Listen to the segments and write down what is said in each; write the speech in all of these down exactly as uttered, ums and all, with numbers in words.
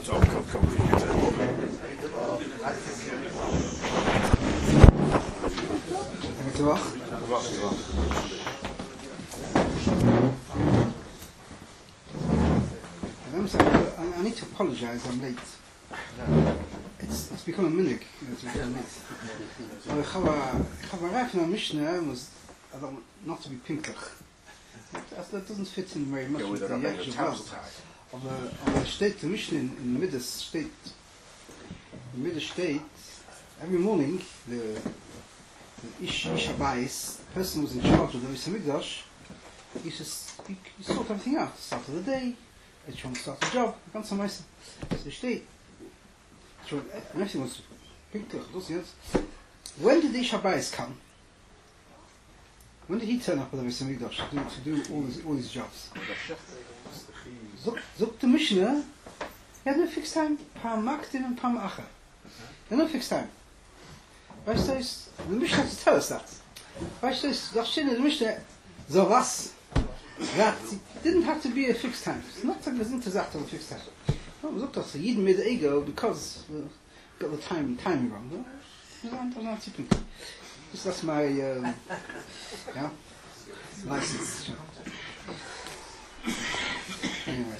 So, come, come, I'm sorry, I, I need to apologize, I'm late. It's, it's become a minute to be late. So I have a, I have a right now Mishnah was I don't, not to be pinklich. That, that doesn't fit in very much with the actual world. Of a, of a state, the Mishnah in, in Midas state, in Midas state, every morning the, the Ish, Ish Habayis, the person who was in charge of the Beis Hamikdash, he says, he, he sort everything out. Start of the day, each one start a job, ganz am meisten. So steht, and everything was pinklich. When did the Ish Habayis come? When did he turn up at the Beis Hamikdash to do, to do all these all these jobs? Zok the Mishnah, he had no fixed time. Pam Makdim and Pam Acher. He had no fixed time. Weißt du, the Mishnah has to tell us that. Weißt du, das steht in the Mishnah, so was, that it didn't have to be a fixed time. It's not like there's not exact a fixed time. No, it was up to us. Yidden made the ego because we got the time timing wrong. No, I'm not tipping. Just that's my um, yeah license. Anyway.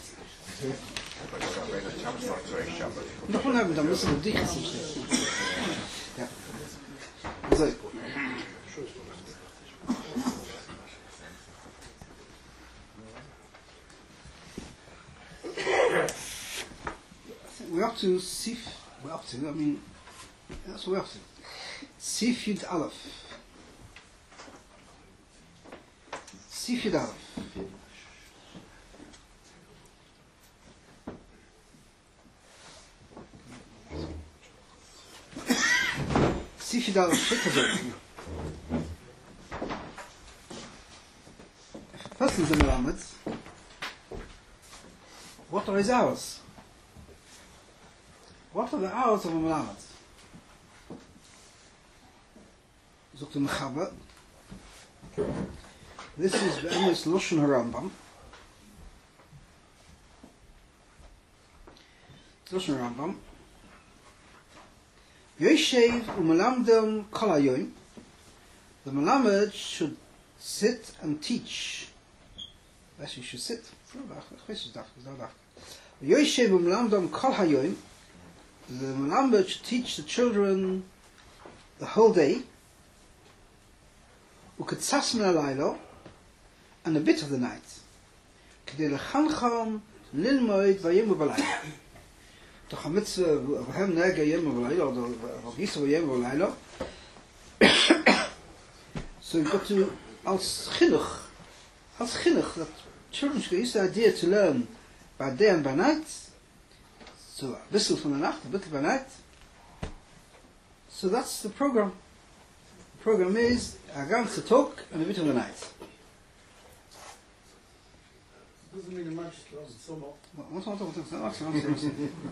Noch mal haben, da müssen wir dich stehen. Ja. So. We're up to Sif. We're up to. I mean, that's what we're up to. Sif Yud Aleph. Sif Yud Aleph. Sif Yud Aleph. If a person's a Melamed, what are his hours? What are the hours of a Melamed? Zoekt een Mechaber. This is Be'emes Loshen HaRambam. Loshen HaRambam. Yoshev u'melamdem kol hayoim. The Melamed should sit and teach. Actually, should sit. Yoshev u'melamdem kol hayoim. The Melamed should teach the children the whole day. Uketzas min halaylo, and a bit of the night. Kedei lechancham lilmoid vayemu b'laylo. Toch a mitzvah v'hem nega yemu b'laylo, or v'gisa v'yemu b'laylo. So you've got to, als chinuch, als chinuch, that children should use the idea to learn by day and by night. So a bissel from the night, a bit by night. So that's the program. The program is a ganze talk and a bit of the night. Doesn't mean a match lasts so long. Wat wat wat wat wat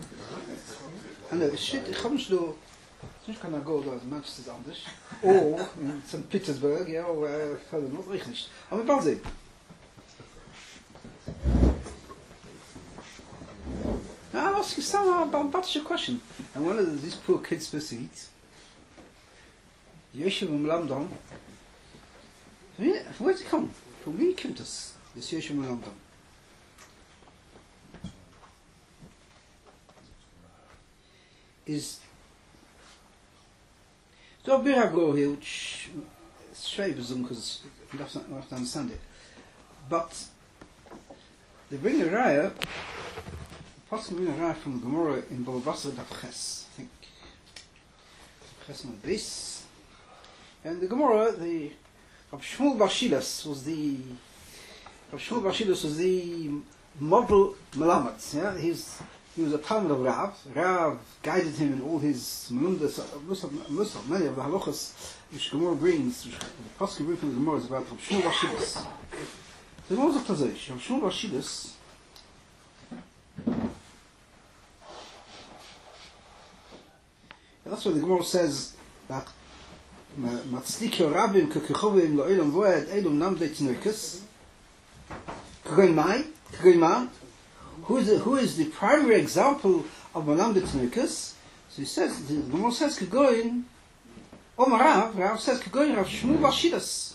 En shit, ik ga niet zo. Soms kan ik go door Manchester anders. Oh, in Saint Petersburg, ja, of verder nog richtig. Maar bald zien. Now, I ask you some about what's your question? And one of these poor kids supposed to eat. Yeshiva Melamdam. Where'd it come? From where came this? This Yeshiva Melamdam. Is so a bit I go here, which is straight because you have to understand it. But they bring a raya, possibly bring a raya from the Gemara in Bava Basra Daf Ches, I think. Ches on this. And the Gemara, the Rav Shmuel Bar Shilas was the Rav Shmuel Bar Shilas was the model Melamed. Yeah, he's he was a Talmud of Rav. Rav guided him in all his Melundas, most of, most of many of the halachas which Gemara brings, which the Pasuk brings from the Gemara is about Rav Shmuel Bar Shilas. The Gemara is a Tazoish. Rav Shmuel Bar Shilas. That's why the Gemara says that Matzlikio Rabim Kekechovim Lo'ilam Voed Eilum Namdei Tinoikus Kagoin Mai Kagoin Ma. Who is the, who is the primary example of Malam de Tnukas. So he says, the Gemara says, Kegoyin, Omar Rav, Rav says, Kegoyin Rav Shmuel bar Shidas.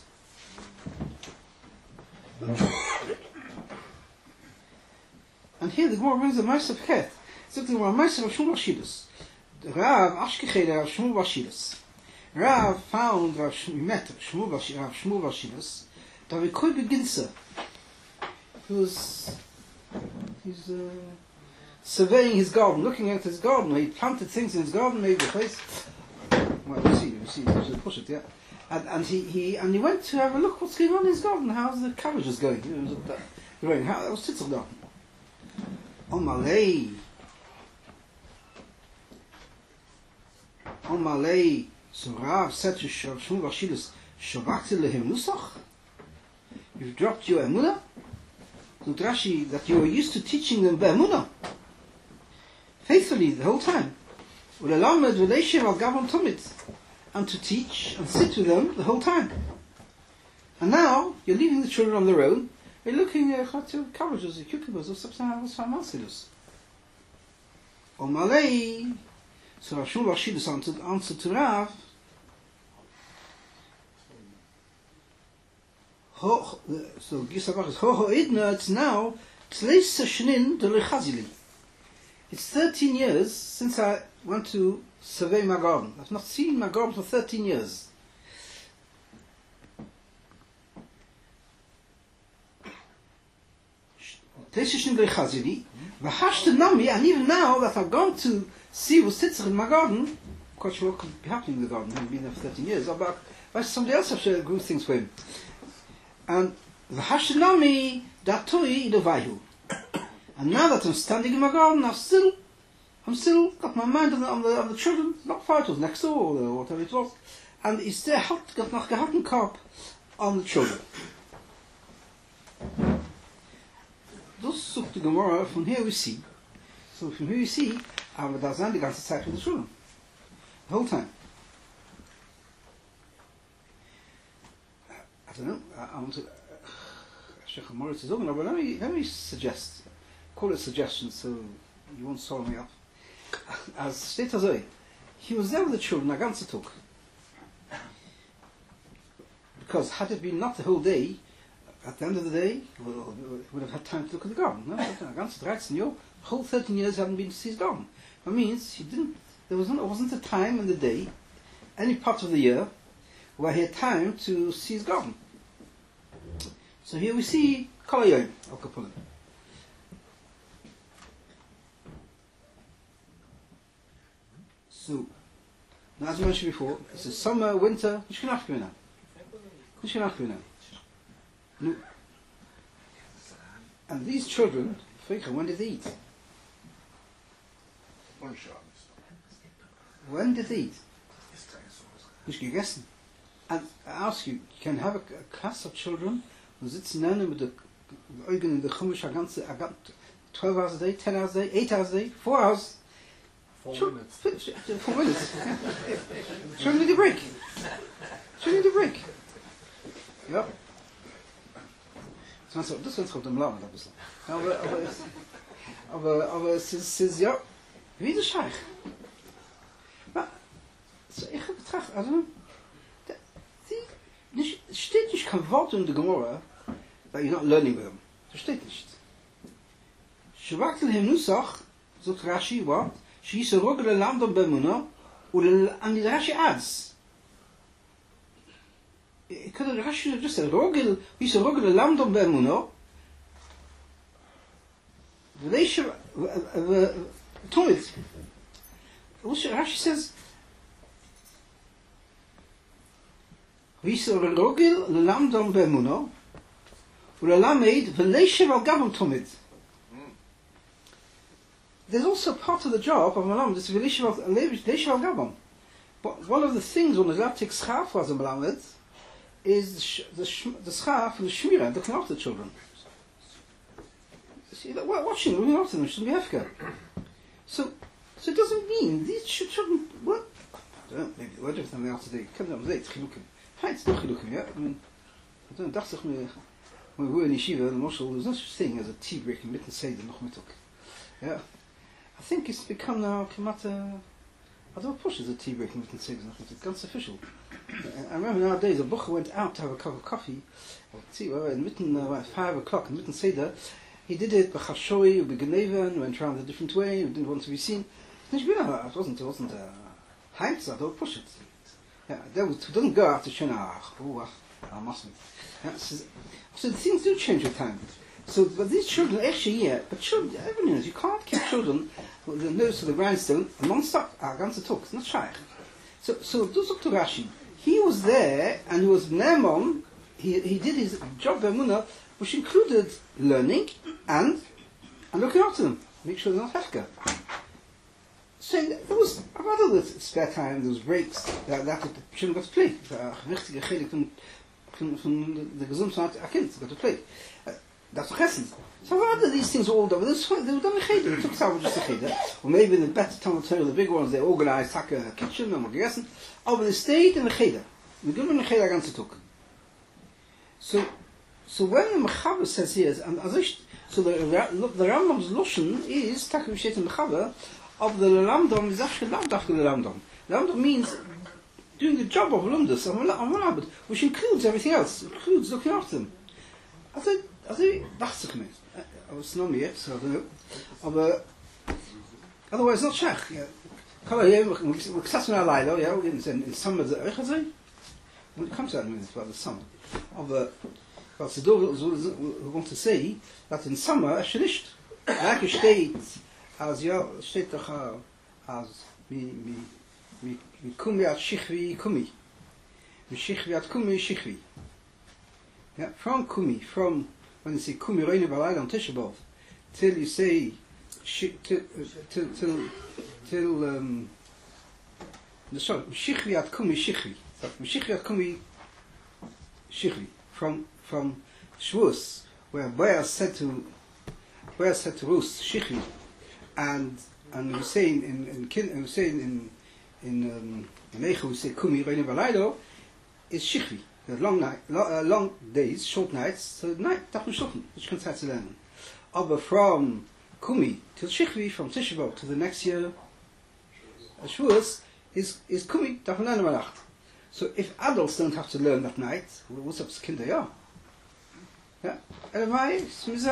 And here the Gemara brings the Ma'aser of Chet. So the Gemara Ma'aser of Shmuel bar Shidas. Rav Ashkechei Rav Shmuel bar Shidas. Rav found Rav Shmuel, met Shmuel bar Shidas, Rav Shmuel bar Shidas, that we could begin sir. He was, he's uh, surveying his garden, looking at his garden. He planted things in his garden, maybe the place. Well, you see, you see, you should push it, yeah. And, and he, he and he went to have a look what's going on in his garden. How's the cabbages going? You know, that, growing. How that was Titzel garden. On Malay, on Malay. So Rav said to Shmuel bar Shidas, "Shavakti lehem nusach." You've dropped your emunah. So Rashi, that you were used to teaching them be'emunah faithfully the whole time. Ulalamed v'leishem al gavam tomit, and to teach and sit with them the whole time. And now you're leaving the children on their own. You're looking at uh, cabbages, or cucumbers, or something else. O Malay. So Rav Shmuel bar Shidas answered, answered to Rav. Ho, so Gisabach is ho ho idna. It's now tleis shnin de lechazili. It's thirteen years since I went to survey my garden. I've not seen my garden for thirteen years. Tleis shnin de lechazili. V'hashte nami, and even now that I've gone to see what's sitting in my garden, I'm quite sure what could be happening in the garden. I haven't been there for thirteen years. But somebody else has to do things for him. And the Hashanami Datoi Idovayu. And now that I'm standing in my garden, I've still, I'm still got my mind on the, on the, on the children, not far, it was next door or whatever it was. And it's there, got noch gehalten Korb on the children. Das sucht die Gemara, from here we see. So from here we see, aber da sind die ganze Zeit für die children. The whole time. I don't know, I want to Sheikh Moritz is over, but let me, let me suggest, call it a suggestion so you won't swallow me up. As steht er so, he was there with the children, a ganze Tag. Because had it been not the whole day, at the end of the day, we would have had time to look at the garden. No, a ganze thirteen years, the whole thirteen years hadn't been to see his garden. That means he didn't, there wasn't, there wasn't a time in the day, any part of the year, where he had time to see his garden. So here we see Kol Hayom Al Kapulim. So, now as I mentioned before, it's a summer, winter, which can after now. Which can after now. No. And these children, when did they eat? When did they eat? Nicht gegessen. And I ask you, you can have a, a class of children who sitzen lernen mit der Augen in der Chumash a ganze, a ganze, twelve hours a day, ten hours a day, eight hours a day, four hours. Four Sure, minutes. Four minutes. Show me the break. Show me the break. Ja. Das ist kommt im Laden ein bisschen. Aber, aber, es, aber, aber es ist, es ist ja, wie der Scheich. So, ich habe getracht, also, die, steht nicht kein Wort in der Gemara, that you're not learning with them. Das steht nicht. Shavakti lehem nusach, sagt Rashi, what? She's a rogel lamdom b'emuna, and the Rashi adds. It could have Rashi just said, rogel, he's a rogel lamdom b'emuna, v'leisha, v'tomit. Rashi says, he's a rogel lamdom b'emuna, ulalamed v'leisha v'gavim tomit. There's also part of the job of Malam, this Leisha v'gavim. But one of the things on the Latik schaf was a Malamed is the the schaf and the shmira, looking after the children. See, watching, looking after them shouldn't be Hefka. So, so it doesn't mean these children. What? I don't know. Maybe the word of them after they come down late. Chilukim. Hi, it's not chilukim. Yeah. I mean, I don't know. Dacht me when we were in yeshiva, the Moshel, there's no such thing as a tea break in mitten seder noch mittag. Yeah. I think it's become now Kamata. I don't push as a tea break in Mitten Sigs, it's ganz official. I remember nowadays a Bucher went out to have a cup of coffee or tea, well, in Mitten, uh, at five o'clock in Mitten Seder. He did it by Chashoi, by Geneven, went around a different way, didn't want to be seen. And it wasn't, it wasn't a Heinz, I don't push it. Yeah, that was, it doesn't go after Shana, oh, I mustn't. Yeah, so, so the things do change with time. So, but these children, actually, yeah, but children, everyone knows, you can't keep children with the nose to the grindstone non-stop, ah, ganze talk, it's not shy. So, so, do look to Rashi. He was there, and he was Nemon, he, he did his job by Munah, which included learning and, and looking after them, make sure they're not hefka. So, there was a lot of this spare time, there was breaks, that, that the children got to play. Richtige Gelik from, from, from the Gesundheit, a kind got to play. That's a chesed. So what are these things all done? They were done in cheder. It took some just a cheder. Or maybe the better Talmud Torah, the big ones, they organized like a kitchen and gegessen. Oh, but they stayed in the cheder. We give them the cheder ganze took. So, so when the Mechaber says here, and as ich, so the the Rambam's lotion is tak we in Mechaber of the Lamdom is actually not after the Lamdom. Lamdom means doing the job of Lumdus and Malabed, which includes everything else. It includes looking after them. I said. Also, dachte ich mir. Aber es ist noch mehr, so, aber otherwise not schach. Ja. Kann man hier, wir gesessen in Leilo, ja, in, in summer the euch gesehen? When it comes out, I mean, it's about the summer. Aber, was sie da, so, we want to say, that in summer, es nicht. Like steht, als ja, steht doch, als, mi, mi, mi, mi kumi at shichvi kumi. Mi shichvi at kumi shichvi. Yeah, from kumi, from, when you say kumi reine balai on Tisha B'Av, till you say sh- till till till till um sorry shichvi at kumi shichvi shichvi at kumi shichvi from from Shavuos, where Boaz said to Boaz said to Ruth shichvi, and and we say in in in we say in in um Nechu we say kumi reine balai is shichvi. The long night, lo, uh, long days, short nights. So night, darf man schlafen, which can start to learn. Aber from Kumi till Shichvi, from Tisha B'Av to the next year, uh, Shavuos is is Kumi, darf man lernen über Nacht. So if adults don't have to learn that night, what's up to Kinder? Yeah, yeah. Anyway,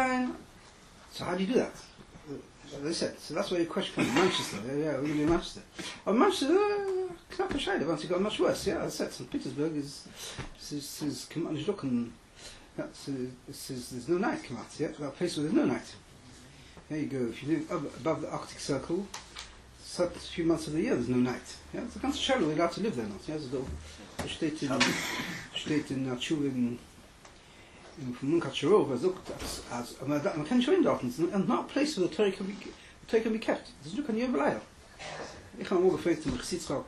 so how do you do that? As I said, so that's where your question comes. Manchester, yeah, yeah, we're going to be in Manchester. Oh, Manchester, knapp bescheiden, once it got much worse. Yeah, as I said, Saint Petersburg is, is, is, come on, look and, yeah, so this is, there's no night, come out, yeah, that place where there's no night. There you go, if you live ab- above the Arctic Circle, a few months of the year there's no night. Yeah, it's a ganz shallow, we're allowed to live there not. Yeah, so da steht in, steht in der Schule in, in Munkachero, where looked as, man kann schon dort, and not a place where the Torah can be, the Torah can be kept. There's no can you ever Ich habe morgen gefragt, in Chesitzrock,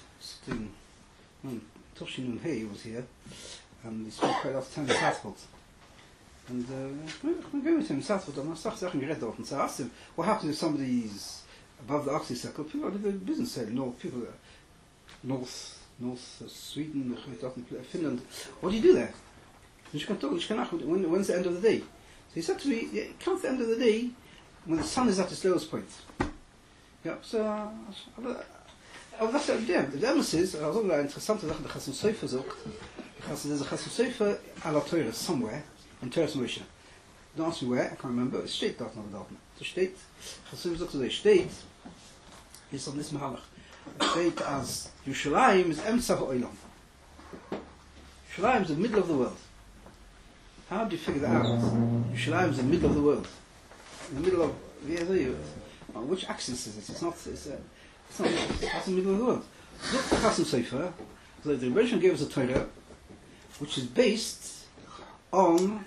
Toshin and Hay was here, and he spent quite a lot of time in Southwold. And uh, I'm going with him in Southwood, and I started Sachen geredet dort, and so I asked him, what happens if somebody's above the Arctic Circle? People are living business there, north, people are north, north uh, Sweden, Finland. What do you do there? When, when's the end of the day? So he said to me, it comes the end of the day when the sun is at its lowest point. Ja, so, aber, aber das ist ja der, der Emes ist, also eine interessante Sache, der Chassim Sofer sucht, there's a Chassim Sofer a la Torah somewhere, in Teres Moshe. Don't ask me where, I can't remember, es steht dort noch dort. Es steht, Chassim sucht, es steht, ist auf diesem Halach, es steht als, Yerushalayim is Emtzach Oilam. Yerushalayim is the middle of the world. How do you figure that out? Yerushalayim is the middle of the world. In the middle of, yeah, there you on which axis is it? It's not, it's, uh, it's not, it's in the middle of the world. Look at the Chassim Sofer, so the Rebbeinu gave us a Torah, which is based on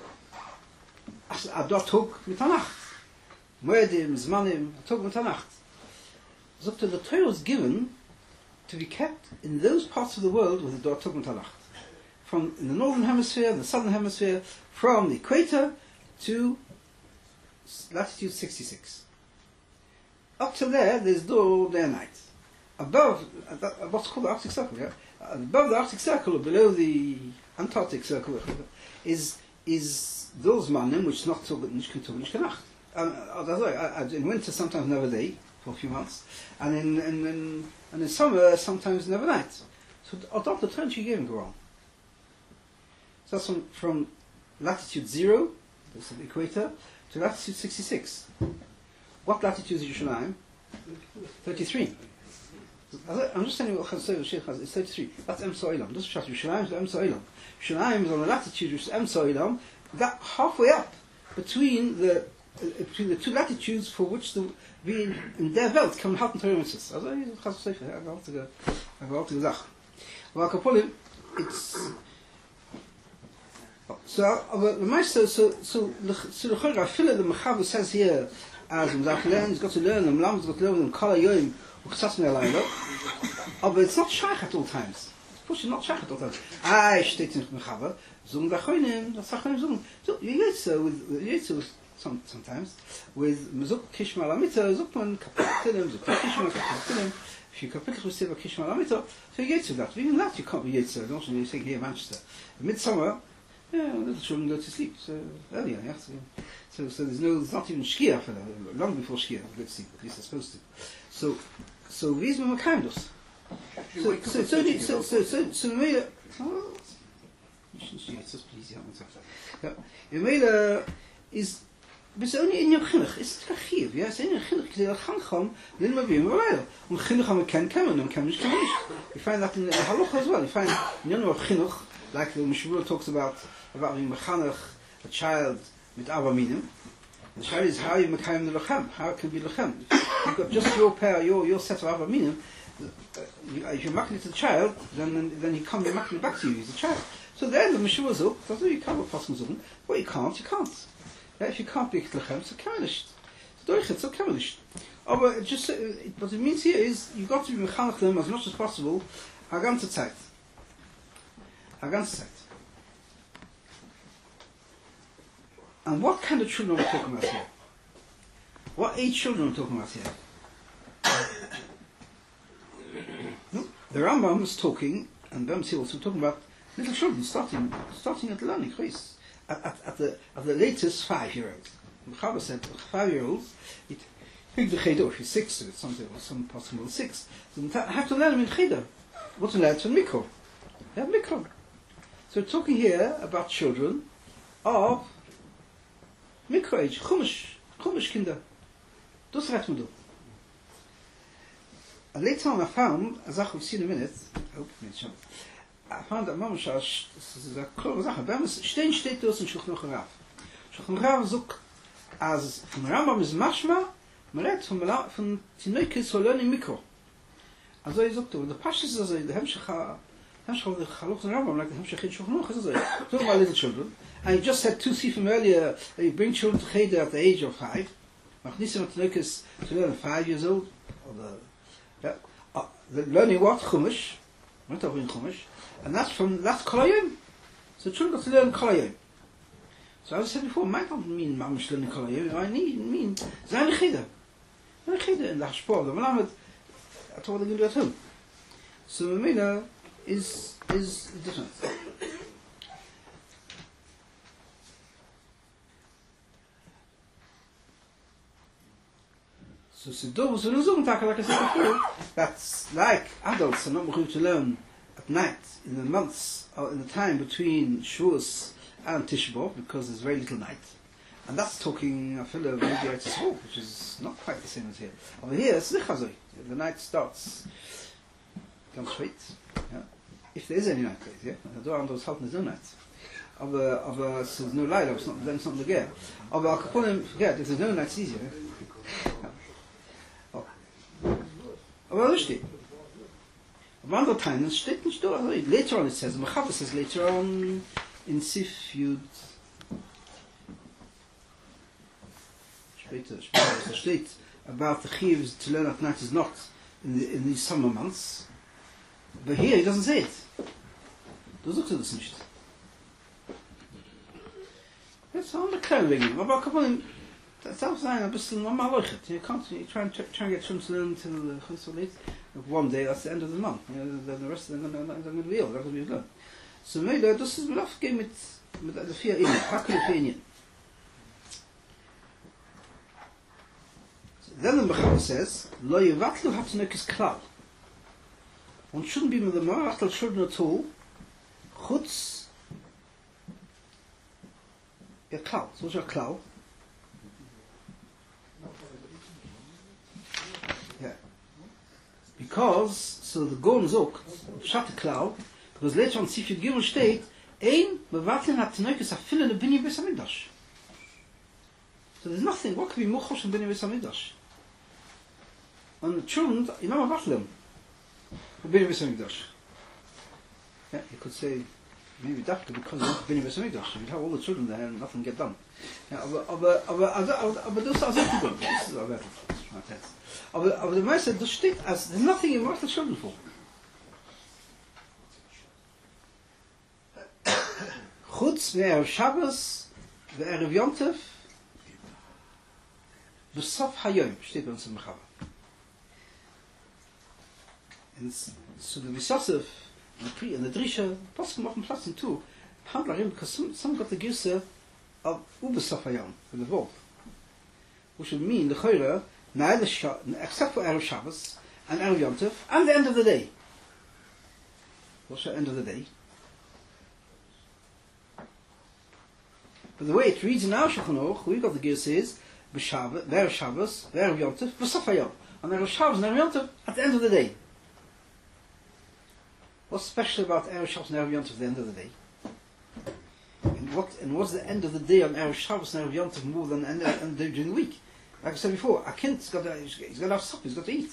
Adot Tog Mitanacht. Moedim, Zmanim, Tog Mitanacht. So the Torah was given to be kept in those parts of the world with the Adot Tog Mitanacht. From in the northern hemisphere, the southern hemisphere, from the equator to latitude sixty-six. Up to there, there's door, day and night. Above, uh, what's called the Arctic Circle, yeah? Uh, above the Arctic Circle, or below the Antarctic Circle, is is those manim which not so good, nicht can talk, nicht nacht. Um, oh, that's right. I, I, in winter, sometimes never day for a few months, and in in, in and in summer, sometimes never night. So adopt the terms you gave go wrong. So that's from, from latitude zero, that's the equator, to latitude sixty-six. What latitude is Yerushalayim? thirty-three. I'm just telling you what Chazal Sheikh has. It's thirty-three. That's Emsa Olam. This is Yerushalayim is Emsa Olam. Yerushalayim is on the latitude which is Emsa Olam. That halfway up between the uh, between the two latitudes for which the we in their Welt can halten Teremitzes. Also Chazal Sheikh. I have to go. I have to go. Well, Kapolim, it's so. But the Meister, so so so the Chorah Philip the Mechaber says here, as um Zach learn, he's got to learn. Um Lam's got to learn. Um Kala Yoim. But it's not shaykh at all times. It's not shaykh at all times. Ah, steht in Mechaber. Zung da choinem, das choinem zung. So you get so with you get so some sometimes with mezuk kishma lamita, zuk man kapitelem, zuk kishma kapitelem. If you kapitel receive a kishma lamita, so you get to that. Even that you can't be yet so. Don't you think here in Manchester? In midsummer, yeah, little children go to sleep. So earlier, yeah. So so, so there's no, there's not even shkia for them. Long before shkia, go to sleep. At least they're supposed to. So, so these were Makandos. So, so, so, so, so, so, so, you made a, oh, it's just please, yeah, you made a, is, it's only in your chinuch, it's kachiv, yeah, it's in your chinuch, because you're chancham, then maybe in Ravel, and chinuch am ken kemen, and ken mish. You find that in the halacha as well, you find, in your of chinuch, like the Mishmur talks about, about being mechanach, a child, with avaminim. The shayla is how you mekayim the lechem. How it can be lechem. You've got just your pair, your your set of avaminim. If you're making it to the child, then then he can't be making it back to you. He's a child. So then the meshua zuk. That's why you can't be passing zuk. What you can't, you can't. Yeah, if you can't be lechem, so kamilisht. So doichet, so kamilisht. Oh, but it just it, what it means here is you've got to be mechanach them as much as possible. Haganze Zeit. Haganze Zeit. And what kind of children are we talking about here? What age children are we talking about here? No, the Rambam is talking, and Bamsi also talking about little children starting starting at learning, at, at, at the at the latest five-year-olds. Mechaber said five-year-olds, it pick the cheder, if he's six, or something, or some possible six, so they have to learn them in cheder. What's learned from Mikro? They have Mikro. So we're talking here about children of Mikro age, Chumash, Chumash kinder. Das redt man do. And later on I found, as I will see in a minute, I hope it's not, I found that Mamash, this is a close Sache, bei uns stehen steht das in Shulchan Aruch. Shulchan Aruch sagt, als von Rambam ist Mashma, man redt von, von Tinoikes who learn in Mikro. Also er sagt, the Pashas is also, the Hemshech, Hemshech of the Chalukh and Rambam, like the Hemshech in Shulchan Aruch, is also, talking about little children. And you just said two sifim earlier that you bring children to Cheder at the age of five. Machnisim Tinoikes to learn at five years old. Or the, yeah, uh, the learning what? Chumash. We're not talking Chumash. And that's from, that's Kolayim. So children got to learn Kolayim. So as I said before, might not mean Mamish learning Kolayim. I need, mean, Zayin Cheder. Zayin Cheder in the Hashpor, the Malamed, that's what they're going to do at home. So Mamina is, is different. So Siddur, so like I said before, that's like adults are not going to learn at night in the months or in the time between Shavuos and Tisha B'Av because there's very little night, and that's talking I feel of maybe Eretz Yisrael, which is not quite the same as here. Over here, it's Nichazoi. The night starts comes straight. Yeah? If there is any night, yeah. The door those halten there's no night. Aber aber so there's no light. It's not then it's not the gear. Aber I can forget if there's no night, it's easier. Yeah? Aber das steht. Aber andere Teilen, es steht nicht da. Later on it says, Mechaber says later on in Sif Yud. Später, später, es steht about the chiyuvs to learn at night is not in, the, in these summer months. But here he doesn't say it. Du sagst du das nicht. Jetzt haben wir keine wegen. Aber kann man that's sein ein bisschen normal leuchtet. You can't you try and try and get children to learn till uh, so late. One day that's the end of the month. You know, then the rest of them are going to be ill. That's what we've learned. So maybe das ist enough game mit mit der vier in. Hakkel Opinion. then the Mechaber says, Lo yevatlu hatzinokis klal. One shouldn't be with the maratal children at all, chutz, yeah, klal. So what's your klal? Yeah. Because, so the Gon Zok, Pshat klal, because later on Sifyud Gimel steht, ein mevatlin hatzinokis afile lebinyan beis hamikdash. So there's nothing, what could be more chosh than binyan beis hamikdash? And the children, you know, mevatlim. Binyan beis hamikdash. Yeah, you could say, maybe that because of Binyan beis hamikdash. You'd have all the children there and nothing get done. Yeah, aber, aber, aber, aber, aber das ist also gut. Das ist aber, aber, aber der Meister, das steht as, there's nothing in what the children for. Chutz ve'erev Shabbos, ve'erev Yom Tov, v'sof hayom, steht bei uns im Mechaber. And so the Visosef and the Pri and the Drisha, Poskim machen Platz in two, Handlarim, because some, some got the Girse of Ubesof hayom, for the Volk. Which would mean the Chayra, neither Sha, except for Erev Shabbos, and Erev Yom Tov, and the end of the day. What's the end of the day? But the way it reads in our Shulchan Aruch, we got the Girse is, B'Shabbos, Erev Shabbos, Erev Yom Tov, V'sof hayom. And Erev Shabbos and Erev Yom Tov at the end of the day. What's special about Erev Shabbos and Erev Yom Tov at the end of the day? And what and what's the end of the day on Erev Shabbos and Erev Yom Tov more than the end of the day during the week? Like I said before, a kid's got to, he's got to have supper, he's got to eat.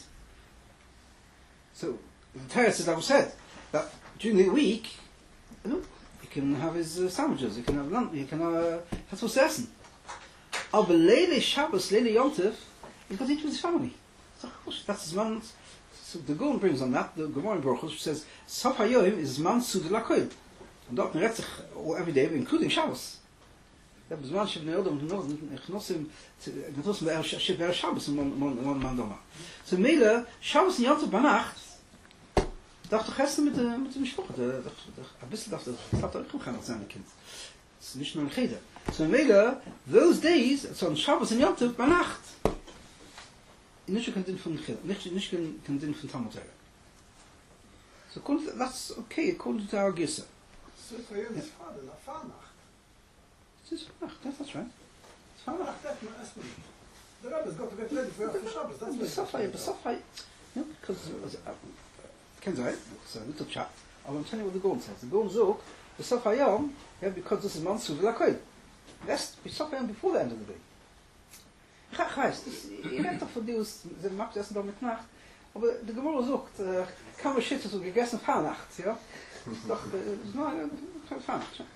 So the Torah says, like I said, that during the week, you know, he can have his uh, sandwiches, he can have lunch, he can uh, have what's essen. Aber Leile Shabbos, Leile Yom Tov, he's got to eat with his family. So, that's his man. So the Gon brings on that, the Gemara in Baruch which says, Sof HaYom is man Suda Lakoil. And dort redt sich every day, including Shabbos. Der Bezman Shivnei Odom, Chnosim, Chnosim Be'er Shabbos, one man Doma. So Mele, Shabbos in Yom Tov Banacht, dacht doch gestern mit der mit dem Schwoch, ein bisschen dachte, das hat er auch gegangen als seine Kind. Es ist nicht nur ein Cheder. So Mele, those days, so on Shabbos in Yom Tov Banacht, nicht kein Ding von Chiller, nicht nicht kein Ding von Talmud Torah. So that's okay, according to our Gissa. So for you, it's father, not Farnacht. It's Farnacht, that's right. It's Farnacht. That's not asking. The rabbi's got to get ready for after Shabbos. That's But Safai, but Safai, no, because Ken's right. It's a little chat. I'm telling you what the Gon says. The Gon Zog, the Safai Yom, yeah, because this is Mansu V'Lakoil. That's Safai Yom before the end of the day. Gijs, je redt toch voor die, ze maakt het dan met nacht. Maar de Gemara zoekt, kan we shit zo gegessen op nacht, ja? Toch, nou, vannacht, ja.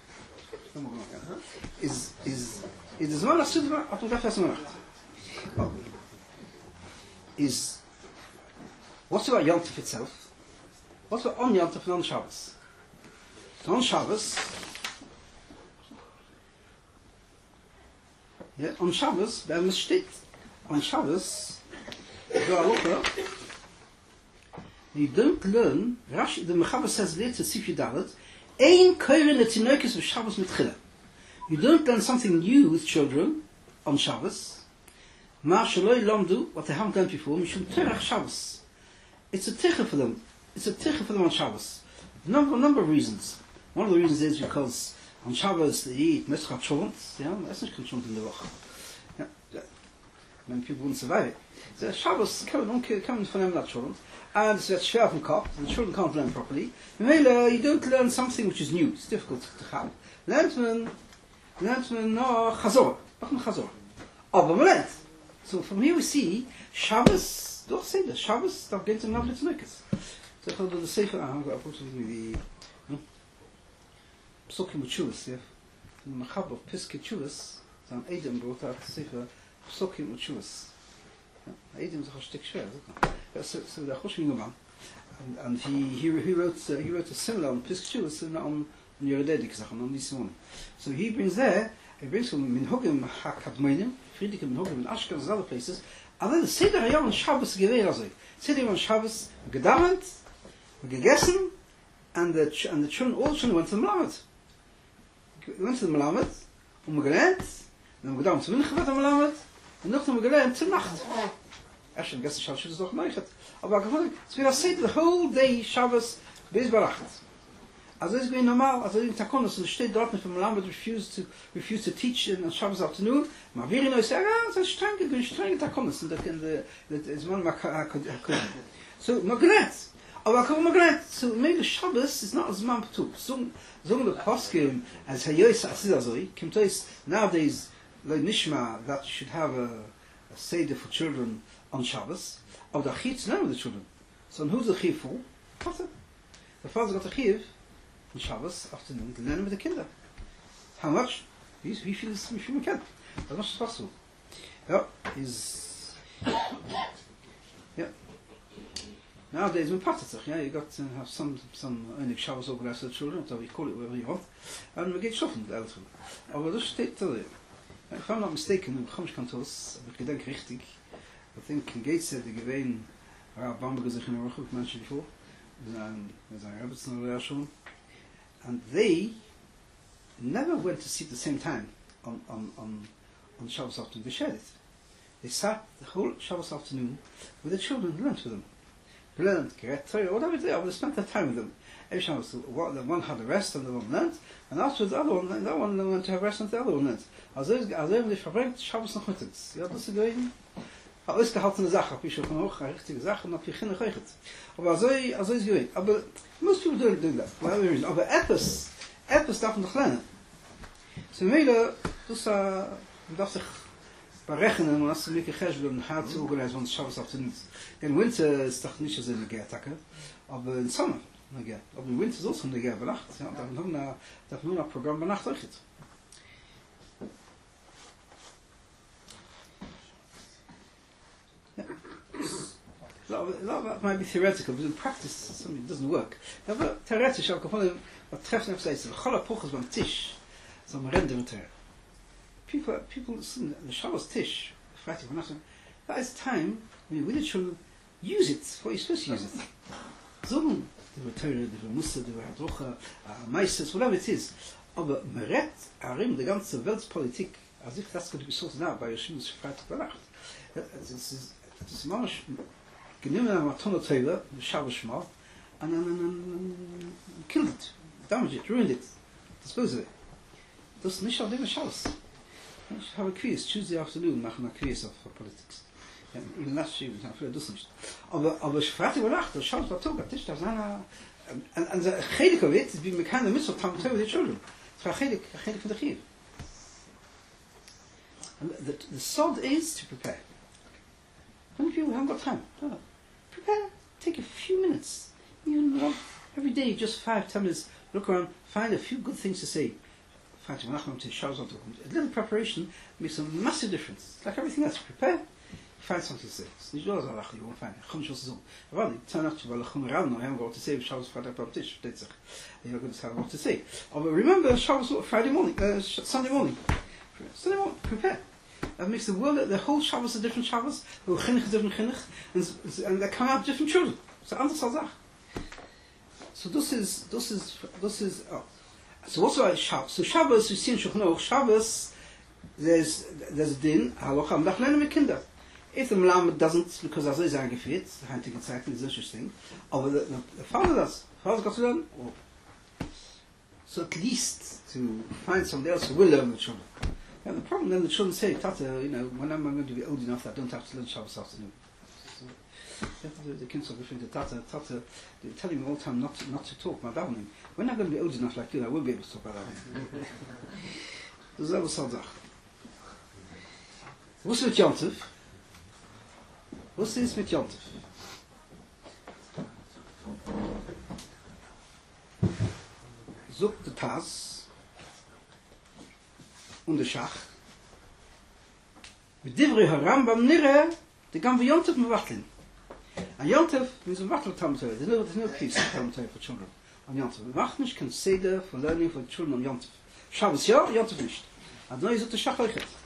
Is is it is one asud ma atu dafas nacht. Is what's about Yom Tov itself? What's about on Yom Tov and on Shabbos? On Shabbos, yeah, on Shabbos, there must steht on Shabbos, you don't learn, Rashi, the Mechaber says later, Sifyud Dalet, ein koren letinokes with Shabbos mit chila. You don't learn something new with children on Shabbos, ma shaloi lamdu, what they haven't learned before, mishum terach Shabbos. It's a ticha for them. It's a ticha for them on Shabbos. A number, a number of reasons. One of the reasons is because on Shabbos they eat Meschat Sholent, yeah, that's not Sholent in the Woche. Yeah, yeah. Many people wouldn't survive it. So Shabbos coming coming from them not Sholent, and it's schwer from Kopf, the children can't learn properly. Mele, you don't learn something which is new, it's difficult to have. Lernt man, lernt man no Chazor, noch ein Chazor. Aber man lernt. So from here we see, Shabbos, doch say that, Shabbos, da geht es um Navlet Nukes. So ich habe das Sefer, ah, ich habe die Psukim und Chuvas, ja. In the Machab of Piske Chuvas, dann Edom brought out the Sefer Psukim und Chuvas. Edom is a stick schwer, so so the Choshim Gaman, and and he he he wrote uh, he wrote a similar on Piske Chuvas and on on Yerededik Sachen on this one. So he brings there, he brings from Minhogim HaKadmonim, Friedrich Minhogim in Ashkenaz and other places, and then the Seder Hayom on Shabbos gewährt also. Seder on Shabbos gedammt, gegessen, and the ch and the children all children went to the Melamed. Went to the Melamed, um gelernt, and we gedammt zu Mincha with the Melamed, and noch to gelernt to Nacht. Actually, I guess the Shabbos is doch neichet. Aber it's been a say the whole day Shabbos bis Barachet. Also es ist normal, also in Takonos, es steht dort nicht, wenn man refused to, refused to teach on Shabbos afternoon, ma wir in euch sagen, ah, das ist strenge, strenge Takonos, und das ist man mal so, Magnet. Aber komm Magnet, so maybe Shabbos is not as man betuk. So, so the Poskim, as Hayois Asidazoi, kommt es nowadays, like Nishma, that you should have a, a Seder for children on Shabbos, or the Chiv to learn with the children. So who's the Chiv for? Father. The father got a Chiv on Shabbos afternoon to learn with the Kinder. How much? Wie viel ist, wie viel man kann. As much as possible. Ja, is... Yeah. Nowadays, we part it, yeah, you got to have some, some only Shabbos organized for the children, so we call it whatever you want, and we get schaffen, the eltern. Aber das steht da. If I'm not mistaken, in Chumash Kantos, aber ich gedenke richtig, I think in Gates said, die gewähnen, Rav Bamberger sich in der Woche, ich mentioned before, there's a Rebbetzin over there schon, and they never went to sleep at the same time on, on, on, on Shabbos afternoon. They shared it. They sat the whole Shabbos afternoon with the children and learned with them. Learned, correct, whatever they did, they spent their time with them. Every Shabbos, the one had a rest and the one learned, and afterwards the other one, that one learned to have rest and the other one learned. Also haben die verbringt Shabbos noch mittags. Ja, das ist gewesen. Alles gehaltene Sache, wie schon von hoch, eine richtige Sache, und auf die Kinder geregelt. Aber so, also ist gewesen. Aber most people don't do that, for whatever reason. Aber etwas, etwas darf man doch lernen. So mele, das man darf sich berechnen, und das ist wirklich Cheshbon, how to organize one's Shabbos afternoons. In winter ist doch nicht so eine Gertacke, aber in summer, aber in winter ist also eine Ger bei Nacht. Ja, darf man nur ein Programm bei Nacht euch. That might be theoretical, but in practice, something doesn't work. Aber theoretisch, auch gefunden, was treffen auf Seite, Chola Puchas beim Tisch, so am Rende mit her. People, people, the Shabbos Tisch, Freitag von Nacht, that is time when you with the children, use it, what you're supposed to use it. So, the Torah, the Musa, the Hadrocha, Meisters, whatever it is. Aber man redt, arim, die ganze Weltpolitik, als if that's going to be sorted out by Yeshivas Freitag bei Nacht. Das ist, das ist manchmal, genommen am Atona Torah, the Shabbos Shema, and then killed it, damaged it, ruined it, disposed of it. Das ist nicht auf dem Shabbos. You should have a quiz, Tuesday afternoon, machen a quiz of for politics. Even last year, ich habe das nicht. Aber, aber Freitag bei Nacht, das Shabbos Batog, das ist eine, and, and the chelik of it is being kind of mitzvah time with the children. It's a chelik, a chelik for the chiv. And the, the sod is to prepare. Many people haven't got time. No. Prepare. Take a few minutes. Even one, every day, just five, ten minutes. Look around. Find a few good things to say. A little preparation makes a massive difference. Like everything else. Prepare. Find something to say. It's not yours. You won't find it. Well, you turn out to well, I haven't got to say Shabbos Friday Baptist. You're going to have what to say. But remember Shabbos Friday morning, uh, Sunday morning. Sunday morning. Prepare. That makes the world, the whole Shabbos a different Shabbos, the Chinuch is different Chinuch, and, and they come out different children. So anders als Sache. So this is, this is, this is, oh. So what's like Shabbos? So Shabbos, we see in Shulchan Aruch, Shabbos, there's, there's a din, halacha, am dach lernen mit Kinder. If the Melamed doesn't, because as is eingeführt, the heintige Zeiten is interesting, aber the, the, the father does. The father's got to learn. Oh. So at least to find somebody else who will learn the children. And the problem then the children say, Tata, you know, when am I going to be old enough that I don't have to learn Shabbos afternoon? So, the, the kids are referring to Tata, Tata, they're telling me all the time not to, not to talk about davening. When am I going to be old enough like you, I won't be able to talk about davening. Das ist aber so eine Sache. Was ist mit Yontif? Was ist mit Yontif? Sucht der Taz, und der Schach. Mit Divrei HaRambam nireh, die gaan we Yontef me wachteln. And Yontef means a wachtel Talmud Torah. There's no, there's no peace in Talmud Torah for children on Yontef. We machen nicht kein Seder for learning for children on Yontef. Shabbos ja, Yontef nicht. And then is the Shach like it.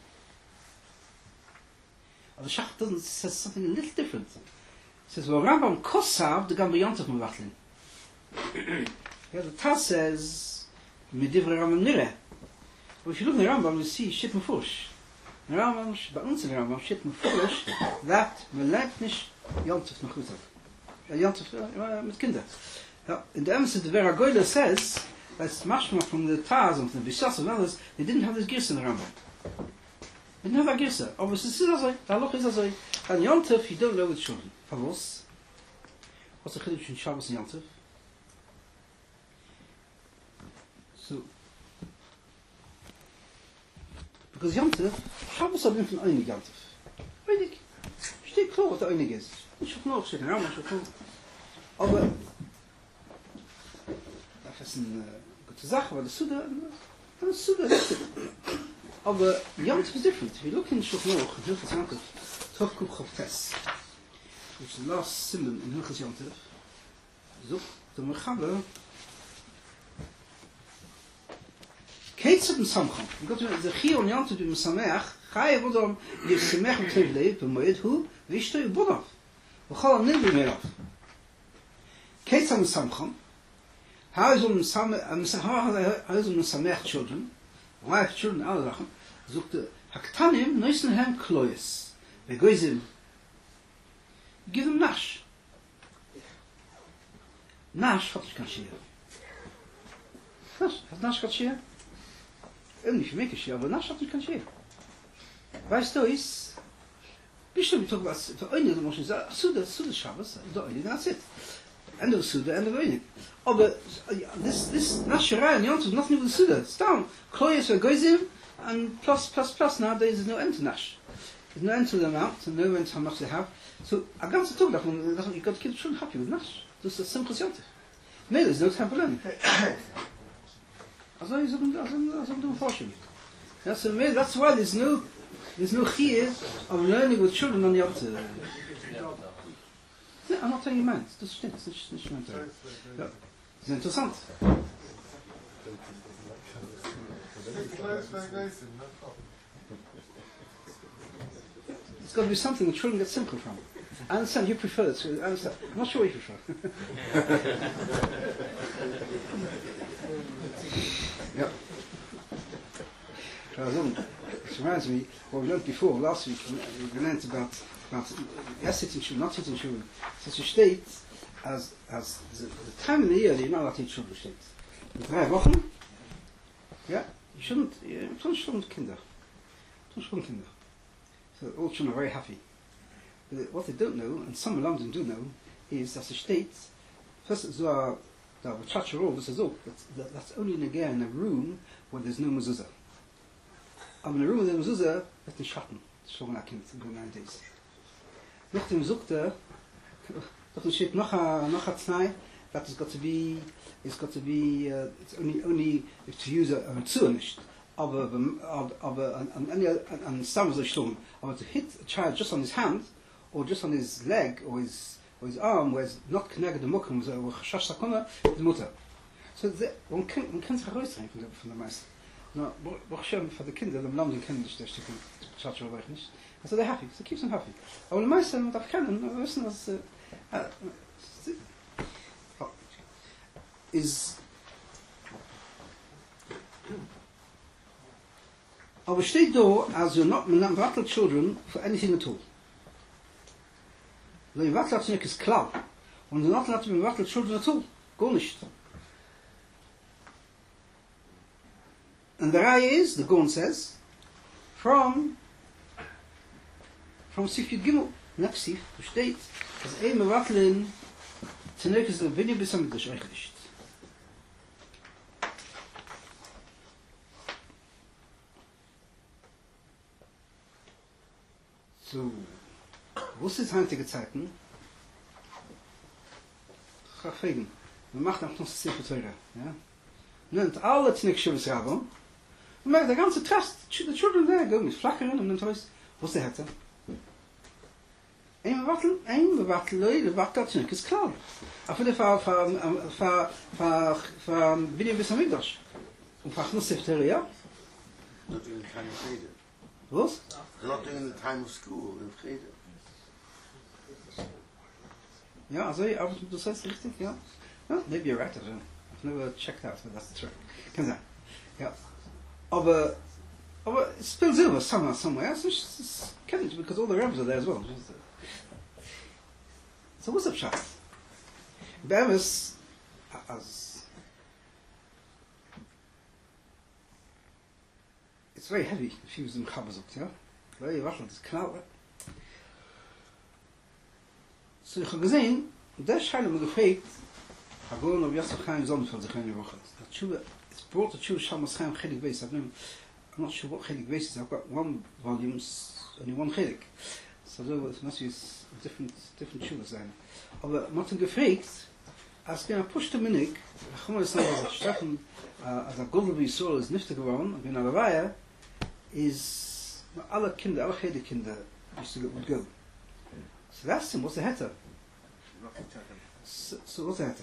But the Shach doesn't says something a little different. It says, well, Rambam Kosav, die gaan we Yontef me wachteln. Yeah, the Taz says, mit Divrei HaRambam nireh. But if you look in the Rambam, you see Shit Mefush. Der Rambam, bei uns in der Rambam steht mir foolish, that man lernt nicht Jontef noch gut auf. Jontef mit Kindern. Ja, in the Emes, the Vera Goyle says, that's mashma from the Taz and the Bishas and others, they didn't have this Girsa in the Rambam. They didn't have a Girsa. Aber es ist also, the Halach is also, and Jontef, you don't know with children. Favos. What's the Chiddush between Shabbos and Jontef? So, because Jontef, Shabbos are different only Jontef. Einig. Steht klar, was der Einig ist. Ich hab noch, steht in Rambam, ich hab noch. Aber, das ist eine gute Sache, weil das Suda, das ist Suda richtig. Aber Jontef is different. If you look in Shulchan Aruch, in Hilchos Jontef, Tov Kuf Chav Tes, which is the last simon in Hilchos Jontef, so, the Mechaber, Keitz und Samchon. You got to the Chiyah on Jontef b'im Sameach, Chai Vodom, Yiv Sameach B'Tev Lev, B'Moed Hu, V'Ishto Yibodov. V'Chol Anil B'Meirav. Keitz und Samchon, how is on Sameach children, why have children alle lachen, zoekte Haktanim, Neusen Hem Kloyes. Vegoizim. Give them Nash. Nash hat ich kein Shia. Nash, hat Nash kein Shia? Nicht für mich Shia, aber Nash hat ich kein Shia. Weißt du, ist, bestimmt doch was, für eine, du musst sagen, Suda, Suda Shabbos, da eine, that's it. End of Suda, end of Einig. Aber this this Nashirai and Yontif, nothing with the Suda. It's down. Kloyes or Goizim, and plus, plus, plus, nowadays there's no end to Nash. There's no end to the amount, and no end to how much they have. So, I got to talk about that, you've got to keep children happy with Nash. This is a simple Yontif. No, there's no time for learning. Also, ich sage them fortune. That's that's why there's no there's no fear of learning with children on the Yontif. Ja, I'm not telling you man. Das stimmt, das ist nicht mein Teil. Ja, das ist interessant. It's got to be something the children get simple from. I understand you prefer it. So I understand. I'm not sure what you prefer. Yeah. It reminds me what we learned before last week. We learned about. About yes, sitting children, not sitting children. So it's a state as as the, the time in the year that you're not allowed to teach children state. In drei Wochen, yeah, you shouldn't. You shouldn't Kinder. You shouldn't Kinder. So all children are very happy. But what they don't know, and some in London do know, is that the state first so uh, the Chacha rule says, oh, that's, that's only in again in a room where there's no mezuzah. And in a room with no mezuzah, that's the Schatten. Schon a Kind in nine days. Noch dem suchte, doch es steht noch a noch a Znai, that it's got to be, it's got to be, uh, it's only only if to use a, a Mitzvah nicht, aber aber an any an some so stum, aber to hit a child just on his hand or just on his leg or his or his arm where it's not connected to mukum, so chashash sakona the mutter. So the, one can one can sich herausdrehen von der von der Meister. No, but Hashem for the Kinder, the London Kinder, they stick to Chacha away from this. So they're happy, so it keeps them happy. Aber the Meister, what I've can, listen, as is. Aber steht da, as you're not rattle children for anything at all. The rattle children is klar, and you're not allowed to be rattle children at all. Gar nicht. And the Raya is, the Gaon says, from from Sif Yud Gimel, next Sif, steht, as ein Merattlin Zenekes der Vinny bis am Gleich nicht. So, wo ist das heutige Zeiten? Chafegen. Man macht auch noch Sif Teure, ja? Nennt alle Zenekes Rabon. Maar de ganze trust, the children there go met flakkeren en dan thuis, wat ze het? Een wattel, een wattel, de wattel tjink is klaar. Af en toe van van van van van binnen bis amigdash. Und fach nur Sefter, ja? Not in the time of Cheder. Was? Not in the time of school in Cheder. Ja, also aber du sagst richtig, ja? Well, maybe you're right. I've never checked out, but that's the truth. Kann sein. Ja. Aber Oh, it spills over somehow, somewhere else. It's, it's can't, because all the rabbis are there as well. So what's up, Shas? Be'emes, as it's very heavy if you use them covers up, yeah? Very waffle, it's knall. So ich habe gesehen, der Scheile mir gefragt, Hagon of Yosef Chaim Sonnenfeld, the Chaim Yeruchot. The Tshuva, it's brought the Tshuva Shamas Chaim Chelik Beis. I'm not sure what Chelik Beis is. I've got one volume, only one Chelik. So there must be different, different Tshuvas there. Aber man hat ihn gefragt, als bin er pusht der Minig, ich komme jetzt noch, als Steffen, als er Golden wie Yisrael ist nifte geworden, und bin er dabei, ist, alle Kinder, alle Chelik Kinder, used to would go. So that's him, what's the heter? So, so what's the heter?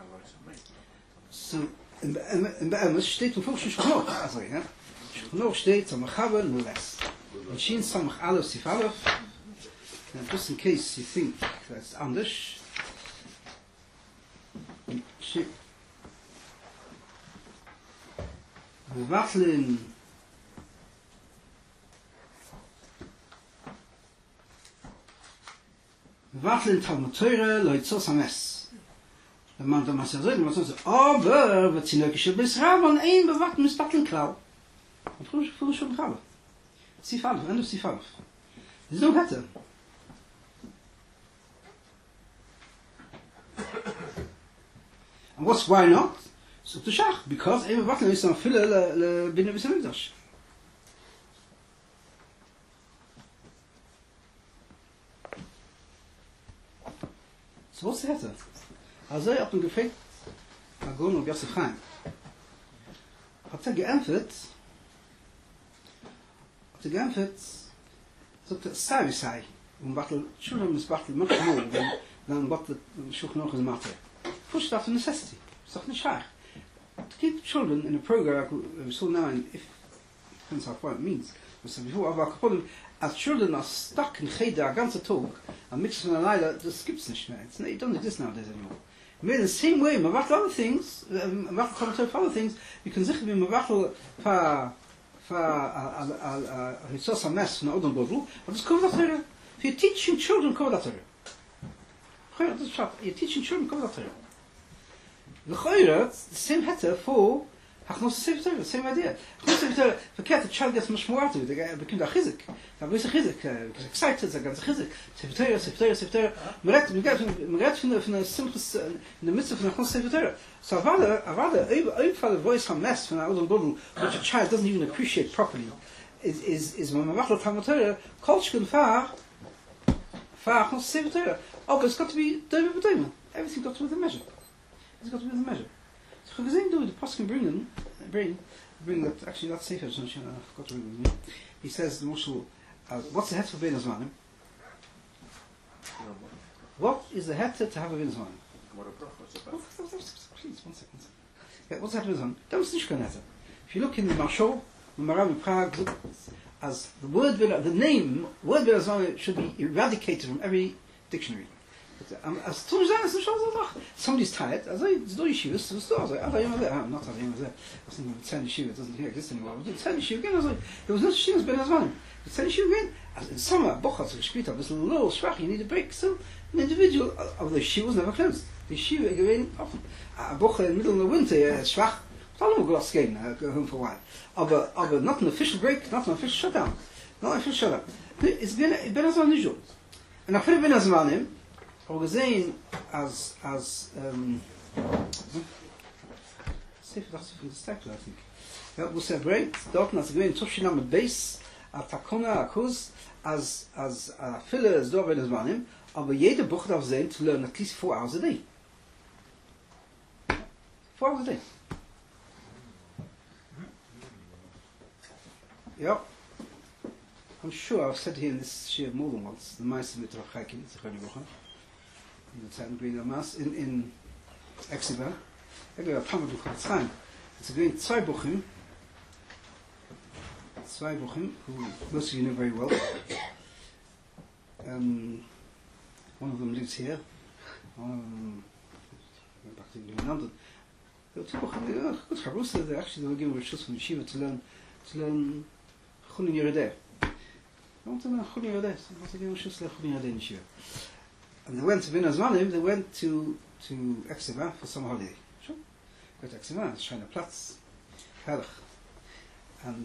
So, in Be'emes steht im Fuchs Shulchan Aruch, also, ja? Shulchan Aruch steht, Samach Chava, no less. In Shin Samach Aleph, Sif Aleph, and just in case you think that's anders, she, we watlin, Watlin Talmud Teure, Loitzos Hames. Der Mann der Masse sagt, was sagt, aber wird sie nökische bis Ravan ein bewachten mit Batteln klau. Und früher früher schon Ravan. Sie fallen, wenn du sie fallen. Das ist noch hätte. And what's why not? So to Shach, because ein bewachten ist dann viele le bin ein bisschen das. So what's the heter? Also ich hab ihn gefragt, Hagon of Yosef Chaim. Hat er geämpft, hat er geämpft, sagt er, sei wie sei, und Battel, Schulam ist Battel, much more, than what the Shulchan Aruch is matter. First after necessity. It's not shach. To keep children in a program, we saw now, in, if, depends how far it means, we said before, aber as children are stuck in Cheder, a ganze Tag, and mixed with a Leila, das gibt's nicht mehr. It's, it doesn't exist nowadays anymore. In the same way, Mavachel other things, Mavachel commentary for other things, you can sicher be Mavachel for for a Hitzos HaMes from the Odom Bodl, but it's covered that area. If you're teaching children, cover that area. You're teaching children, cover that area. The Chayra, the same heter for Hachnos Sefer Torah, same idea. Hachnos Sefer Torah, verkehrt, the child gets much more out of it, they become a chizik. Da ist a chizik, because excited, they get a chizik. Sefer Torah, Sefer Torah, Sefer Torah. Man redt, man redt von der simples, in der Mitte von Hachnos Sefer Torah. So avada, avada, einfach the voice from mess from Odom Bodl, which a child doesn't even appreciate properly, is is is when Mavachel Talmud Torah, Kolchkin far, far Hachnos Sefer Torah. Oh, but it's got to be Dover B'Dover. Everything got to be with a measure. It's got to be with a measure. So gesehen do the Poskim bring them, bring, bring that, actually that Sefer, I forgot to read it. He says, the Moshul, uh, what's the head for Bein Azmanim? What is the head to have a Bein Azmanim? Please, one second. Yeah, what's the head for Bein Azmanim? That's nicht kein head. If you look in the Marshal, the Marav in Prague, look, as the word, the name, word Bein Azmanim should be eradicated from every dictionary. As tun sein, es ist schon so doch. Somebody's tired. Also, it's do yeshivas, so it's also, I thought, I'm not having there. I was thinking, ten yeshiva, it doesn't exist anymore. But ten yeshiva again, I was like, there was no yeshivas Ben Azmanim. But ten yeshiva again, as in summer, Bocha, so gespielt have this little schwach, you need a break. So, an individual of the yeshiva was never closed. The yeshiva, again, often, a Bocha in the middle of the winter, schwach, but all of them go again, go home for a while. Aber, aber not an official break, not an official shutdown. Not an official shutdown. It's been Ben Azmanim unusual. And after Ben Azmanim, we gesehen as as um Sefer das von der Stapler, I think. Ja, we celebrate dort nas gewen Tufshinam mit Base a Takona Akuz as as a filler as dort wenn es waren, aber jede Buch darf sein to learn at least four hours a day. Four hours a day. Yeah. I'm sure I've said here in this share more than once, the Meister mit Rav Chaikin, the Chayni Wochen. In the Tzad Green Amas, in, in Exeter. Actually, I've come to Chatzchaim. It's a great zwei Buchim. Zwei Buchim, who most of you know very well. Um, one of them lives here. One of them went back to in London. There were two Buchim, they were good Charusa, they actually they were given Rishus from Yeshiva to learn, to learn Chulin Yeredeh. I want to know Chulin Yeredeh. I want to know Shusle Chulin Yeredeh in Yeshiva. And they went to Ben Azmanim, they went to, to Exima for some holiday. Sure. Go to Exima, it's Shiner Platz, Herrlich. And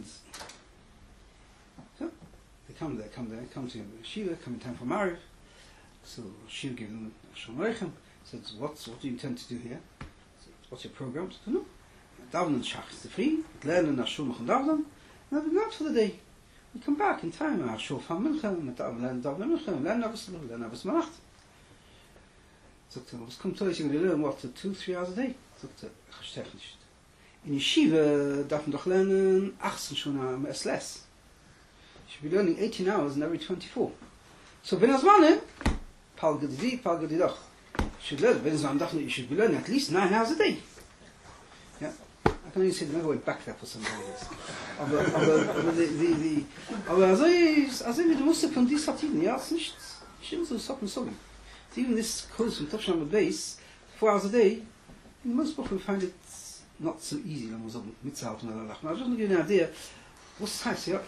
so, they come there, come there, come to Yeshiva, come in time for Mariv. So, Yeshiva gave them a Shalom Aleichem, said, what's, what do you intend to do here? So, what's your program? So, no. Davnen Shach is the free, Lernen nach Shulmach and Davnen, and then we go out for the day. We come back in time, our Shul van Milchem, mit Davnen Davnen Milchem, Lernen Avos Luch, Lernen Avos Malacht. Sagt er, was kommt euch, you're going to learn what, two, three hours a day? Sagt er, ich verstehe nicht. In Yeshiva darf man doch lernen achtzehn schon am S L S. You should be learning eighteen hours in every twenty-four. So, Ben Azmanim, Pal Gedidi, Pal Gedidoch. You should learn, Ben Azmanim, you should be learning at least nine hours a day. Yeah. I can only say, never went back there for some days. Aber, aber, aber, die, die, die, aber also, also, wie du musst von dieser Tiden, ja, es ist nicht, ich immer so, so, so. Even this course from Topsham at base, four hours a day, in most books we find it not so easy. I just want to give you an idea. What's the height?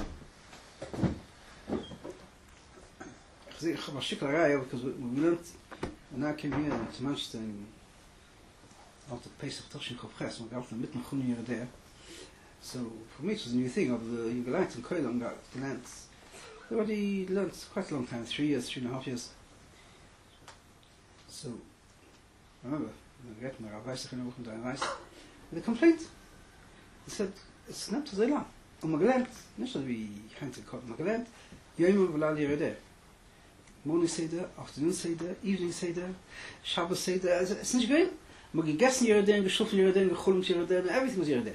Because we learned when I came here to Manchester after Pesach Toshim Chofches, we got the mitten Chuni year there. So for me it was a new thing of the Yugalite and Koilam got the land. They already learned quite a long time, three years, three and a half years. So, remember, the complaint, he said, it's not to the land. Und man gelernt, nicht so wie Heinz gekommen, man gelernt, Yom Velal Yeredeh. Morning Seder, Afternoon Seder, Evening Seder, Shabbos Seder, it's nicht gewesen. Man gegessen Yeredeh, geschufen Yeredeh, gechulmt Yeredeh, everything was Yeredeh.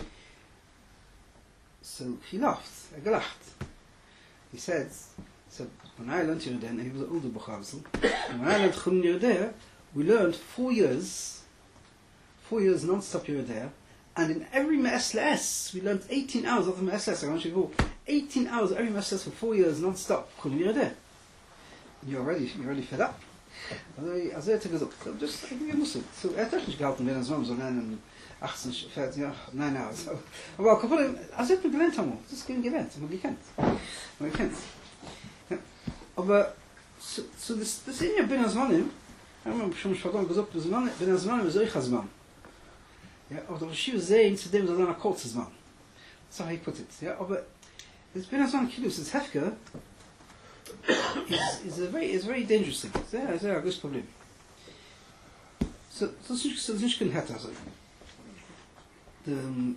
So, he laughed, er gelacht. He said, So when I learned Yeredeh, and he was an older Bukhari, and when I learned Chulin Yeredeh, we learned four years, four years non-stop Yeredeh, and in every Me'esles, we learned eighteen hours of the Me'esles, I want you to go, eighteen hours of every Me'esles for four years non-stop, Chulin Yeredeh. You're already, you're already fed up. Also er hat gesagt, so just, I give you a Muslim. So er hat echt nicht gehalten, wenn er so lernen, achtzehn, vierzehn, ja, nine hours. Aber Kapulim, also er hat mir gelernt haben, das ist gelernt, man gekannt. Man gekannt. Aber so, so das, das in ja Ben Azmanim, ich habe schon verdammt gesagt, Ben Azmanim ist euch Azman. Ja, aber der Yeshiva sehen, zu dem, dass er ein kurzes Mann. So how he put it. Ja, aber das Ben Azmanim Kidus, das Hefke, is, is a very, is a very dangerous thing. Sehr, sehr großes Problem. So, das ist nicht, das ist nicht kein Hatter, also. The,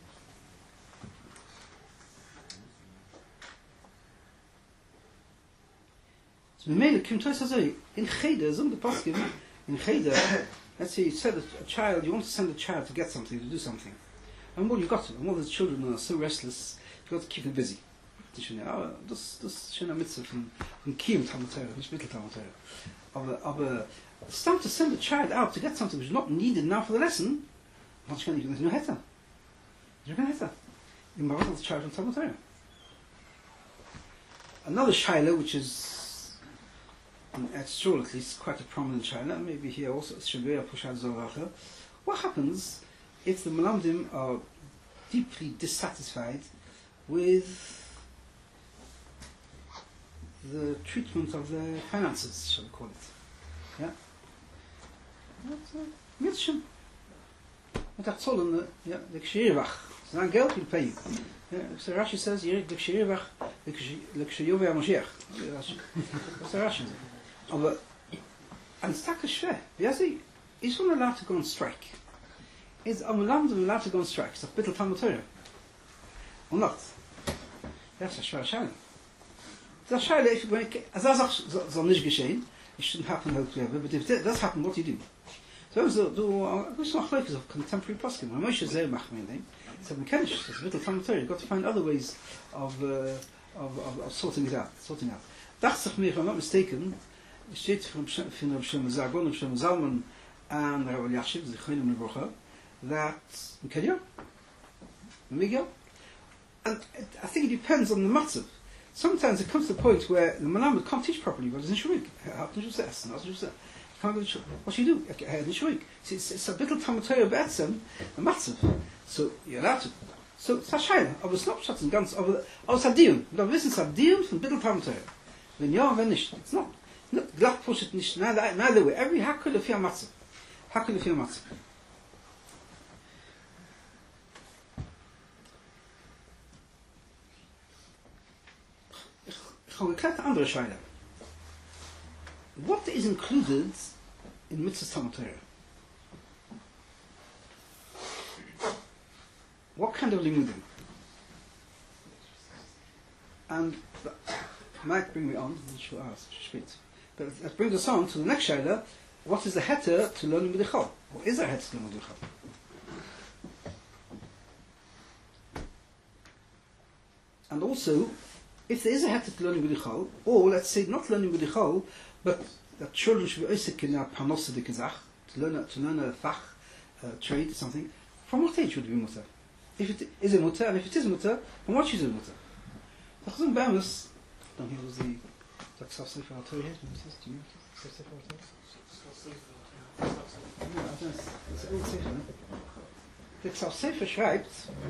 So we made it, Kim Toy says, in Cheder, some of the Poskim, in Cheder, let's say you said that a child, you want to send a child to get something, to do something. And what you've got to, and all the children are so restless, you've got to keep them busy. Das ist schon eine Mitzvah von Kiem Talmud-Torah, nicht Mittel Talmud-Torah. Aber, aber it's time to send a child out to get something which is not needed now for the lesson. Want you can do no heter. You can heter. You must have the child from Talmud-Torah. Another shaila, which is at Shul at least quite a prominent shaila, maybe here also Shabir Pushad Zoracha. What happens if the Malamdim are deeply dissatisfied with the treatment of their finances, shall we call it? Yeah? Mitzvah. Met dat zollen, ja, de kshirivach. It's not geld, we'll pay you. Yeah, so Rashi says, the kshirivach, the kshirivach HaMashiach. That's the Rashi. Aber, and it's tak schwer. Ja, see, is one allowed to go on strike? Is a Malamdim allowed to go on strike? It's a bittel Talmud Torah. Or not? That's a schwer Shaila. Das Scheile, if you as I soll nicht geschehen, it shouldn't happen however, but if that does happen, what do you do? So so do I was not like of contemporary poskim. When Moshe Zeh machmein, so we can't just a little Talmud. You've got to find other ways of, uh, of, of of sorting it out, sorting out. Dacht sich mir, if I'm not mistaken, it steht from from Shem Zagon, from Zalman and Rabbi Yashiv, the Cholim Nebucha, that Mikael, Miguel, and it, I think it depends on the matzav. Sometimes it comes to the point where the Malamud can't teach properly, but it's in Shurik. What do you do? In Shurik. It's, it's a little Talmud Torah B'etzem, a matzav. So you're allowed to So, es ist eine Scheile, aber es ist noch schon ganz, aber, aber es ist ein Dion. Wir wissen, es ist ein Dion von Bittel Tamter. Wenn ja, wenn nicht. It's not, not glatt pushet nicht, neither, neither way. Every hakel of your matze. Hakel of your matze. Ich habe geklärt eine andere Scheile. What is included in Mitzvah Tamter? What kind of limudim? And that might bring me on, I'm not sure, ah, spät. But let's bring us on to the next shaila. What is the heter to learning b'dichol? What is a heter to learning b'dichol? And also, if there is a heter to learning b'dichol, or let's say not learning b'dichol, but that children should be oisik in a parnosa de kazach, to learn a, to learn a fach, a trade or something, from what age would it be mutter? If it is a mutter, and if it is mutter, from what is a mutter? The Chazon Bemis, I don't know, he was the Zaksaf Sefer HaTorah here, do you know Zaksaf Sefer HaTorah? Ja, das ist ein old Sefer, ne? Der Zaksaf Sefer schreibt,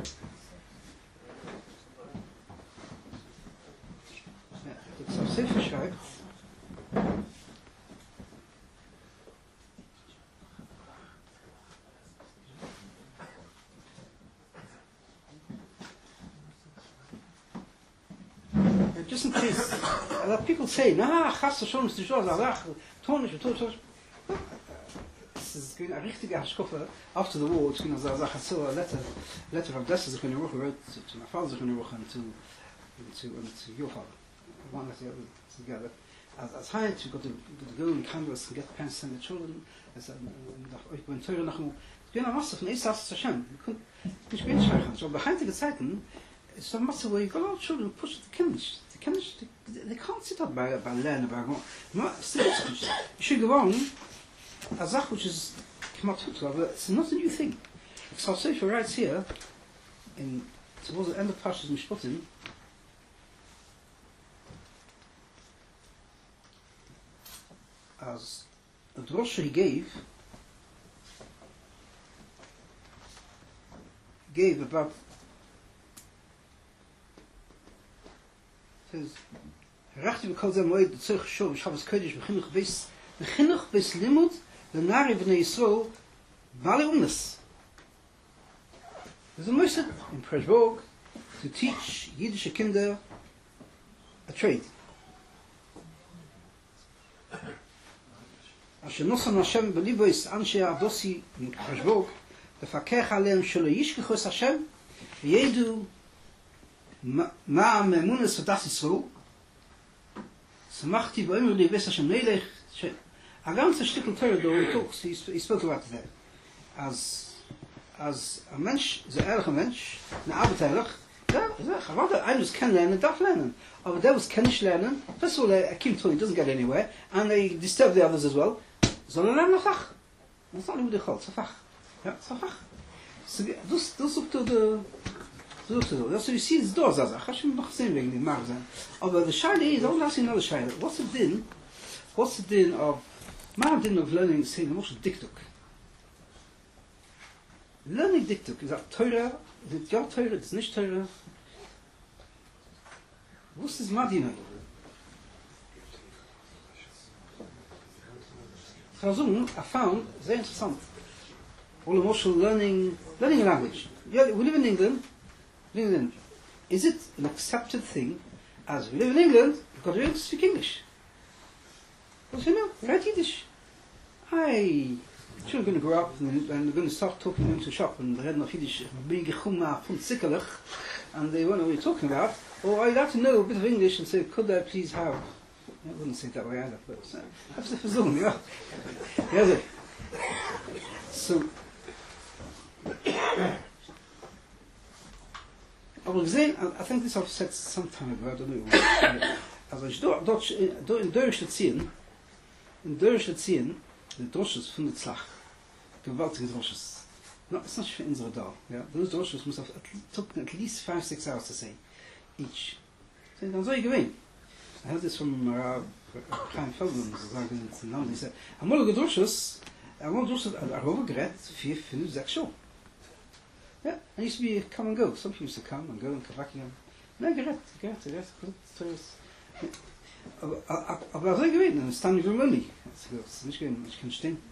ja, der Zaksaf Sefer schreibt, just in case, a lot of people say, nah, chas schon ist die Schor, ach, tonisch, tonisch. This is going a richtige Hashkofa after the war. It's going to say, I saw a letter, letter from Dessa Zechon Yeruch wrote to, to my father Zechon Yeruch and to, and to, and to your father. One letter together. As, as high, you got to, got to go and canvas and get pens and the children. As I went to Yeruch, it's been a massive von Esas Hashem. You couldn't, you couldn't schreichen. So behind the Zeiten, it's a massive where you got a lot of children who push the kindish. They, they can't sit up by, by learning about it. You should go on a zach which is kmatut, but it's not a new thing. So Sefer writes here, in towards the end of Parshas Mishpatim, as a drosha he gave, gave about says Rachti v'kol zeh moed tzorich shov Shabbos Kodesh v'chinuch bis v'chinuch bis limud l'nari b'nei Yisrael bali umnes. There's a moised in Preshborg to teach Yiddish kinder a trade. Asher nosan Hashem b'libois anshe Adosi in Preshborg v'fakech aleim shelo yishkechos Hashem v'yedu ma'am emunas v'das Yisrael Samachti v'omer li ves Hashem Melech. A ganze Stückel Torah though he talks, he, he spoke about it there. As, as a mensch, is a ehrliche mensch, ein arbeiterig, ja, er wollte eines kennenlernen, darf lernen. Aber der was kann nicht lernen, first of all, er kommt he doesn't get anywhere, and they disturb the others as well. Soll er lernen Fach? Das ist nicht über die Chol, es ist ein Fach. Ja, es ist ein Fach. Das, das sucht er de, so you see, it's doors as I should noch sehen wegen dem Marzen. Aber the Shaila is, I want to ask you another Shaila. What's the din? What's the din of, my din of learning, say, the most diktuk? Learning diktuk, is that Torah? Is it your Torah? It's nicht Torah? What's this Madina? Chazun, I found, very interessant. All the most learning, learning a language. Yeah, we live in England. England. Is it an accepted thing as we live in England because we don't speak English? Because you know, we write Yiddish. I children are going to grow up and, and they're going to start talking into a shop and they're not Yiddish, and they won't know what you're talking about. Or I'd like to know a bit of English and say, could I please have? I wouldn't say it that way either, but have to verzogen, yeah. Yeah, so. Aber gesehen, I think this I've said some time ago, I don't know. Also ich dort, dort in Dörrisch ziehen, in Dörrisch ziehen, die Drosches von der Zlach, gewaltige Drosches. No, it's not for unsere da. Yeah, those Drosches must have took at least five, six hours to say each. So dann soll ich gewinnen. I heard this from uh, Chaim Feldman, sagen in Namen, he said, amolige Drosches, amolige Drosches, er overgerät, vier, fünf, sechs Stunden. Yeah, I used to be a come and go. Some people used to come and go and come back again. No, gerät, gerät, gerät, gerät. Aber aber so gewesen, dann stand ich immer nicht. Das ist nicht gewesen, ich kann stehen.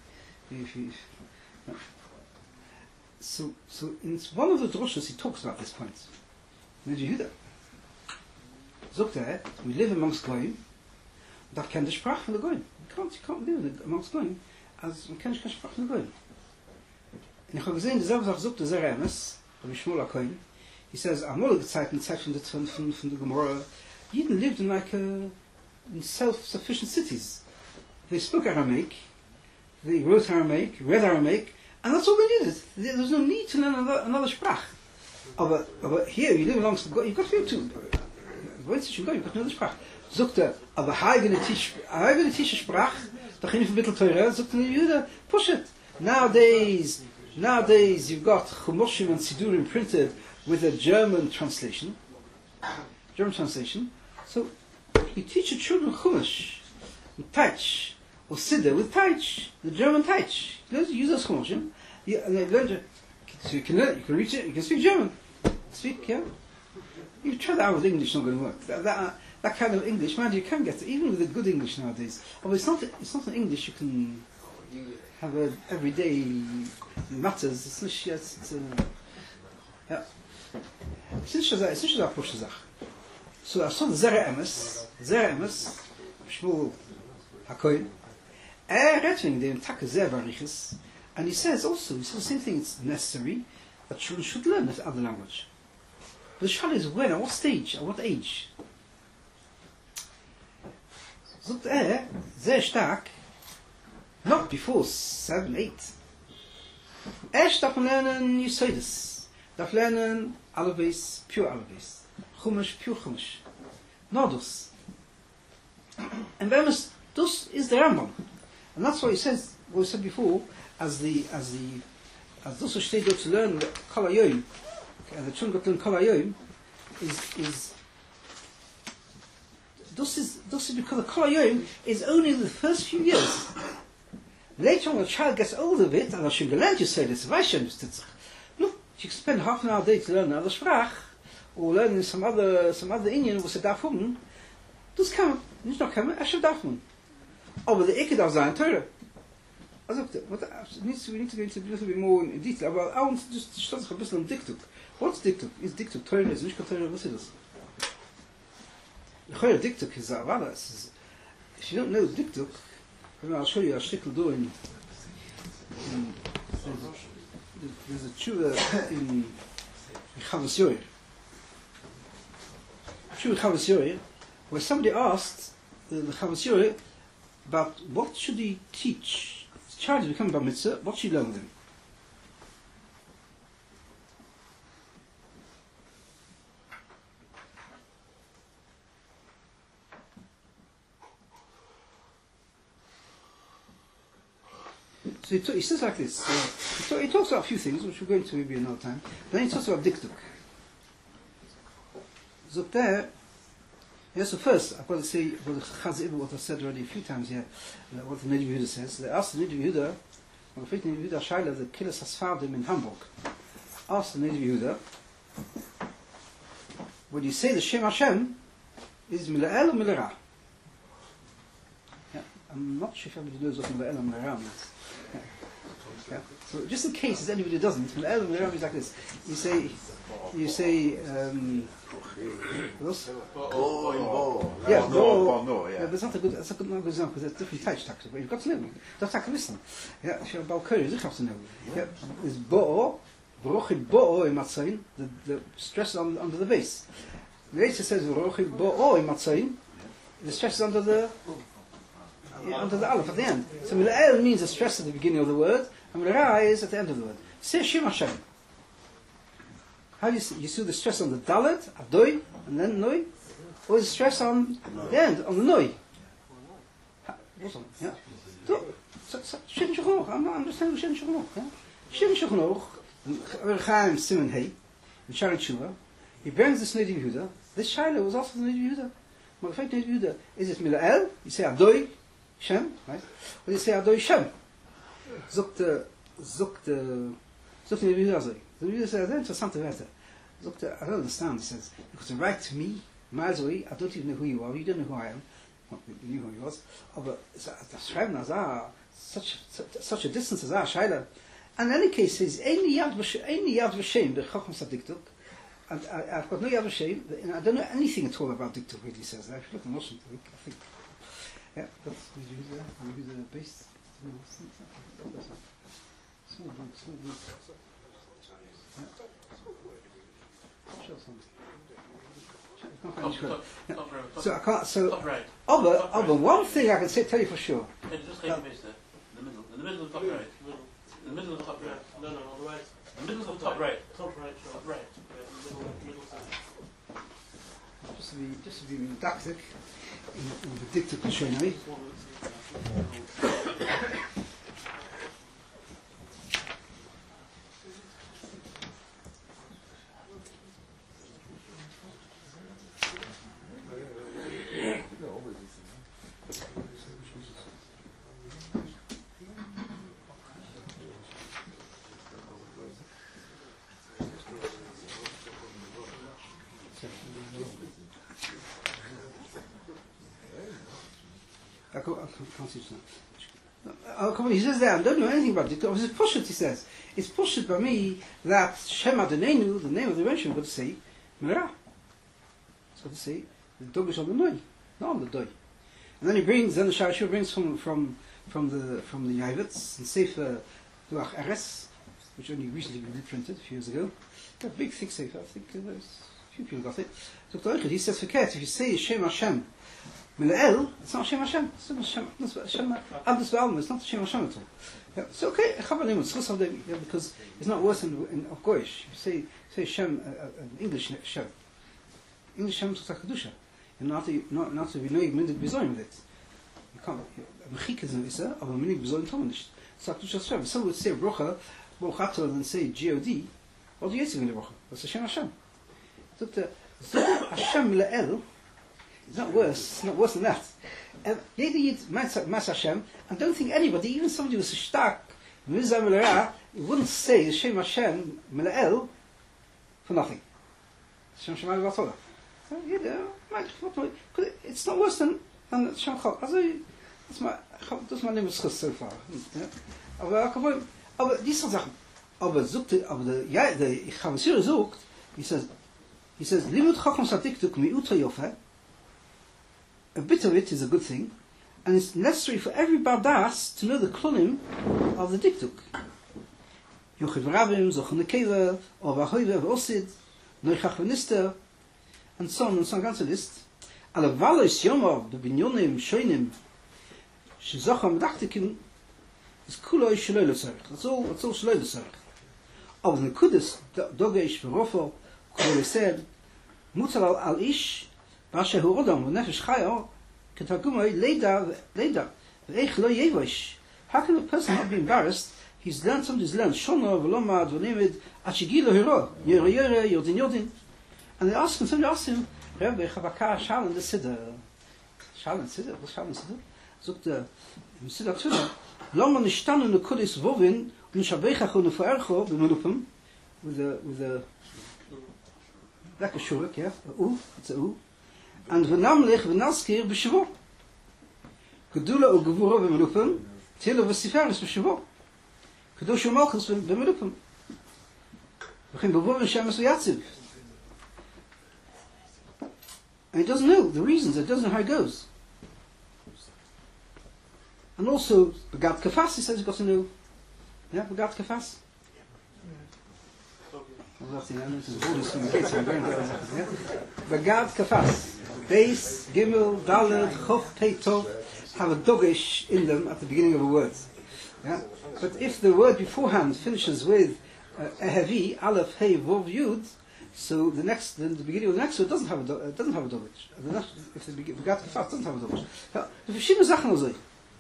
So, so in one of the drushes he talks about this point. Nid Yehuda. Sagt er, we live amongst Goyim, that can the Sprach von der Goyim. You can't, you can't live amongst Goyim, as man kann nicht keine Sprach von der Goyim. Und ich habe gesehen, dieselbe Sache sagt der Zera Emes, Rabbi Shmuel HaKohen. He says, Amolige Zeiten, Zeit von der von, von, von der Gemara, Yidden lived in like a, in self-sufficient cities. They spoke Aramaic, they wrote Aramaic, read Aramaic, and that's all they needed. There was no need to learn another, another Sprach. But, but here, you live amongst the God, you've got to be able to, when you go, you've got to know the Sprach. Sagt er, aber how are you going to teach, how are you going to teach a Sprach? Da ging je verbitteld Torah, sagt er, Yehuda, push it. Nowadays, nowadays, you've got Chumoshim and Sidurim printed with a German translation, German translation. So, you teach your children Chumash, with Taich, or Siddur with Taich, the German Taich. You use those Chumoshim, and they learn to, so you can learn, you can reach it, you can speak German. Speak, yeah? You try that out with English, not going to work. That, that, that kind of English, man, you can get it, even with the good English nowadays. But it's not, it's not an English you can have a everyday matters. It's not, it's, it's, uh, yeah. It's nicht so, it's nicht so a pushe Sache. So I saw the Zera Emes, Zera Emes, Shmuel HaKohen, er redt wegen dem Tag sehr Bariches, and he says also, he says the same thing, it's necessary that children should learn that other language. But the child is when, at what stage, at what age? Sagt er, sehr stark, not before seven, eight. Erst darf man lernen Yesodis, darf lernen Alaves, pure Alaves, Chumash, pure Chumash. Not dus. And then dus is the Rambam. And that's why he says, what we said before, as the, as the, as those who stay go to learn Kol HaYom, and the children got to learn Kol HaYom, is, is, this is, this is because the Kol HaYom is only the first few years. Later on, when the child gets older of it, and I should learn to say this, look, you can spend half an hour a day to learn another Sprach, or learning some other, some other Indian, was a Dafun, das kann man, nicht noch kann man, er should Dafun. Aber der Ecke darf sein, Teure. Also, what, needs to, we need to go into a little bit more in detail, but I want to just start a bit on Diktuk. What's Diktuk? Is Diktuk Teure? Is nicht Teure? What is this? The Diktuk is Avada. If you don't know Diktuk, I'll show you a shtickle do in, in there's a tshuva in, in Chavos Yoyer. Tshuva Chavos Yoyer, where somebody asked the, the Chavos Yoyer about what should he teach. His child is becoming Bar Mitzvah, what should he learn with him? So he, t- he says like this. Uh, he, t- he talks about a few things, which we'll go into maybe another time. Then he talks about Diktuk. So there, yeah, so first, I've got to say, I've got to chaz what I've said already a few times here, uh, what the Nidri Yehuda says. They asked the Nidri Yehuda, on the fifth Nidri Yehuda Shaila, the Kilas Hasfardim in Hamburg, asked the Nidri Yehuda, when you say the Shem Hashem, is Mila'el or Mila'ra? Yeah, I'm not sure if everybody knows what Mila'el or Mila'ra means. Yeah. Yeah. So just in case as anybody doesn't, Mila'el or Mila'ra is like this. You say, you say, um, Oh, in Bo. yeah, no, Bo. no, yeah. Yeah, but it's not a good, it's a good, not a good example because there's different types of taxes, but you've got to know. That's like listen. Yeah, if you're about Curry, you have to know. Yeah, is Bo, V'rochid Bo in Matzayin, the, the stress on under the base. Later says V'rochid Bo in Matzayin, the stress is under the yeah, under the aleph at the end. So Mila'el means the stress at the beginning of the word, and Mila'ra is at the end of the word. Say Shem Hashem. How do you see? You see the stress on the dalet, adoy, and then noi, or is the stress on the end, on the noi? Yeah. So, Shem Shulchan Aruch. I'm not understanding Shem Shulchan Aruch. Yeah. Shem Shulchan Aruch, Chaim Simon Hay, in Shari Tshuva, he brings this Nidri Yehuda. This Shaila was also the Nidri Yehuda. But the Nidri Yehuda, is it Mila'el? You say adoy, Shem, right? Or you say adoy Shem? Zukt, zukt, zukt Nidri Yehuda. The Rebbe says, that's interessante Werte. Look, I don't understand. He says, because you write to me, miles away, I don't even know who you are, you don't know who I am. Well, you knew who he was. But das Schreiben as ah, such such a distance as ah, Shaila. And in any case, he's only Yad Vashem, the Chacham Sadiktuk. And I, I've got no Yad Vashem, and I don't know anything at all about Diktuk, what he says. I've looked at Moshe, I think. Yeah, that's maybe the base. Small group, small group. Show something. I can't find Top, it. top, top row, top, So I can't. So top right. other, Top other right. one thing I can say, tell you for sure. Hey, just take a base there. In the middle. In the middle of the top right. Middle. In the middle of the top right. No, no, on the right. In the middle of the top right. Top right, sure. Top right. Yeah, middle, middle side. Just to be, just to be didactic, in, in the dictic machinery. This one, let's see. I can't, I can't see it now. Oh, come on, he says that, I don't know anything about it. It's Pushit, he says. It's Pushit by me that Shem Adonenu, the name of the Rebbe, got to say, Merah. It's got to say, the dog is on the Noi, not on the Doi. And then he brings, then the Shashur brings from, from, from the, from the Yavitz, and Sefer Duach Eres, which only recently been reprinted a few years ago. A big, thick Sefer, I think uh, there's a few people got it. So he says, forget, if you say Shem Hashem, Mil'el, it's not Shem Hashem. It's not Hashem. Hashem Abdus Ba'alma. It's not Shem Hashem at all. Yeah, it's okay. Yeah, because it's not worse than in of Goyish. You say say Shem, uh, uh, English Shem. English Shem is like Kedusha. And not to not not to be knowing mindig bezoin with it. You can't. Mechik is an issa, but mindig bezoin tomanish. It's like Kedusha Shem. Some would say brocha, brochato, and then say G O D. What do you say in the brocha? That's Shem Hashem. So the Hashem Mil'el. It's not worse. It's not worse than that. Jeder Yid Mas Hashem, and don't think anybody, even somebody who was a stark Mizah Melarah, wouldn't say Shem Hashem Mela'el for nothing. Shem Shemayim V'Atola. It's not worse than than Shem Chol. Also, that's my that's my name is so far. Aber aber diese Sachen. Aber sucht aber der ja der ich habe sie gesucht. He says he says Limut Chacham Satiktuk Mi'ut Yofa. A bit of it is a good thing, and it's necessary for every bardas to know the klonim of the diktuk. Yochid Rabim, Zochon Nekeva, or Vahoive, Osid, Noichach Venister, and so on and so on, ganze list. Ale Valos Yomov, the Binyonim, Shoinim, Shizocham Dachtikim, is Kuloi Shaloi L'Tzarech. That's all, that's all Shaloi L'Tzarech. Of the Kudus, Dogeish, Verofo, Kuloi said, Mutal al Ish, Basha hu odam v'nefesh chayo ketagumay leida leida v'eich lo yevosh. How can a person not be embarrassed? He's learned somebody's learned shono v'lomad v'nimid achigilo hiro yere yere yodin yodin. And they ask him, somebody asked him, Rebbe, chavaka shalen the siddur. Shalen siddur? What's shalen siddur? Sogt er, im siddur tuna, loma nishtanu nekudis vovin u'nishabeichach u'nefuercho b'melupim, with a, with a, like a shuruk, yeah, a u, it's a u. And v'namlich v'naskir b'shavot. Gedula u gevura b'melupim, tilo v'siferis b'shavot. Kedush u malchus b'melupim. V'chin b'vur v'shemes v'yatziv. And he doesn't know the reasons, he doesn't know how it goes. And also, Begat Kafas, he says he's got to know. Yeah, Begat Kafas? Begat Kafas. Base, Gimel, Dalet, Chof, Peito have a dogish in them at the beginning of a word. Yeah? But if the word beforehand finishes with uh, Ehevi, Aleph, Hey, Vov, Yud, so the next, then the beginning of the next word doesn't have a uh, doesn't have a dogish. The next, if the Begat Kafas doesn't have a dogish. Now, the verschiedene Sachen also.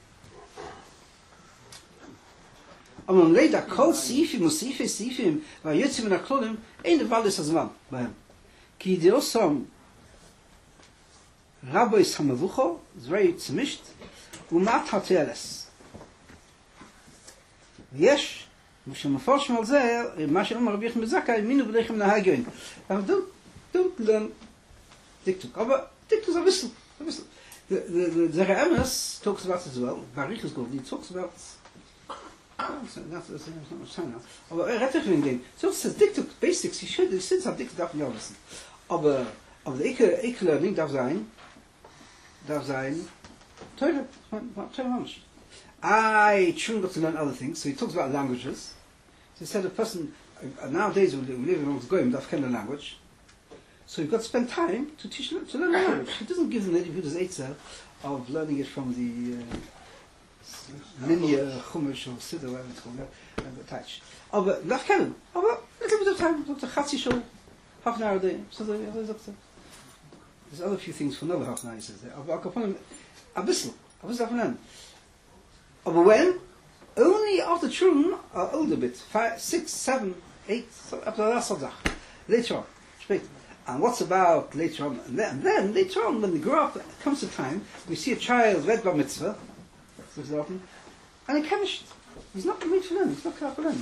Aber man leider kol sifim und sife sifim, weil jetzt in der Klonim ein der Wald ist das Mann bei ihm. Ki diosam Rabbi Samavucho, is very tzmisht, umat hateles. Yesh שמפורש על זה, מה שאומר רבי יחנן בן זכאי, מינו בדרכם נהגים. Now, don't, don't learn diktuk. Aber diktuk is a whistle. A whistle. The, the, the, the Amos talks about it as well. Barichas Gold, he talks about... Oh, so that's, that's, that's not much time now. Aber rettig wegen dem. So it says diktuk, basics, you should, since have diktuk darf nicht wissen. Aber, aber the Eke, Eke learning darf sein, darf sein, teure, teure Mensch. I shouldn't got to learn other things, so he talks about languages. So he said a person, uh, nowadays we live amongst Goyim, that kind of language. So you've got to spend time to teach to learn the language. He doesn't give them the Buddha's Eitzah of learning it from the uh, linear Chumash or Siddur, whatever it's called, uh, attached. Oh, but that can, oh, but a little bit of time, Doctor Chatzi Shul, half an hour a day. So there's other few things for another half an hour, he says there. I'll go upon him, a bissel, a bissel of an end. But when? Only after children are older a bit, five, six, seven, eight, so up to the last of later on. Später. And what's about later on? And then, and then later on, when they grow up, it comes a time, we see a child read bar mitzvah, and he kemished. He's not going to learn, he's not going to learn.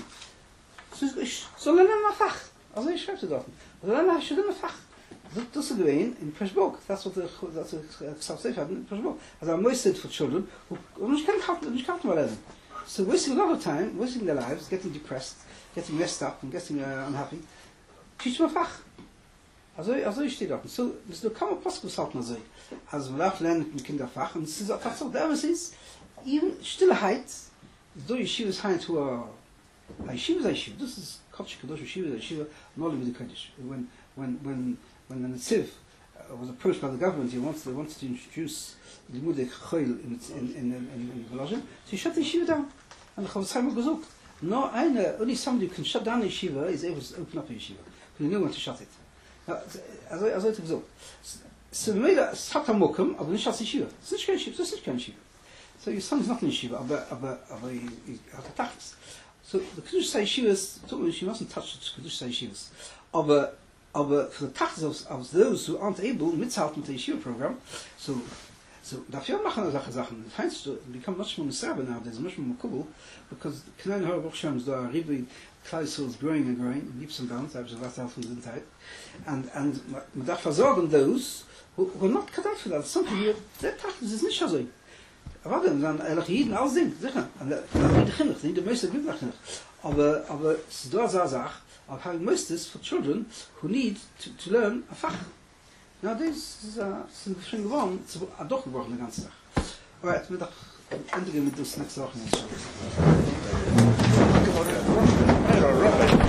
So learn him a fach. Also ich schreibe dort. Learn him a fach. Das ist gewesen in Pressburg. That's what the that's what South Safe had in Pressburg. As I most said for children who nicht kann nicht kann mal lernen. So wasting a lot of time, wasting their lives, getting depressed, getting messed up and getting uh, unhappy. Teach them a fach. Also also ich stehe dort. So das du kann man possible sagen so. Also wir lernen mit Kinderfach und es ist auch so da was ist even Stillheit. So Yeshivas Heinz who are Yeshivas Yeshiva. This is Kodesh Kadosh Yeshiva Yeshiva not even the Kodesh. When when when when the Netziv uh, was approached by the government, he wants they wanted to introduce Limudei Choil in in in in Volozhin. So he shut the yeshiva down, and the Chofetz Chaim gesucht. No, eine only somebody who can shut down a yeshiva is able to open up a yeshiva. Because no one to shut it. Also also it's gesucht. So we made a Sata Mokum, aber nicht als yeshiva. Es ist nicht kein yeshiva, es ist kein yeshiva. So your son is not in yeshiva, aber aber aber he hat a tachlis. So the Kedusha yeshivas, she mustn't touch the Kedusha yeshivas. Aber aber for the taxes of, of those who aren't able mitzuhalten with the yeshiva program, so so dafür machen solche Sachen. It finds to become much more miserable nowadays, much more makubal, because K'nai Nahar Baruch Shem is Ribi Klal Yisrael is growing and growing, leaps and bounds, I've just helfen in Zeit, and and man darf versorgen those who, who are not cut out for that. Some people, their taxes is nicht so. Aber dann dann ehrlich jeden alles Ding, sicher. Und die Kinder, die die meiste Glück nach. Aber aber es ist da so Sach. Of having most this for children who need to, to learn a fach. Nowadays, it's schon geworden, es ist doch geworden den ganzen Tag. Alright, wir doch endigen mit das nächste Woche.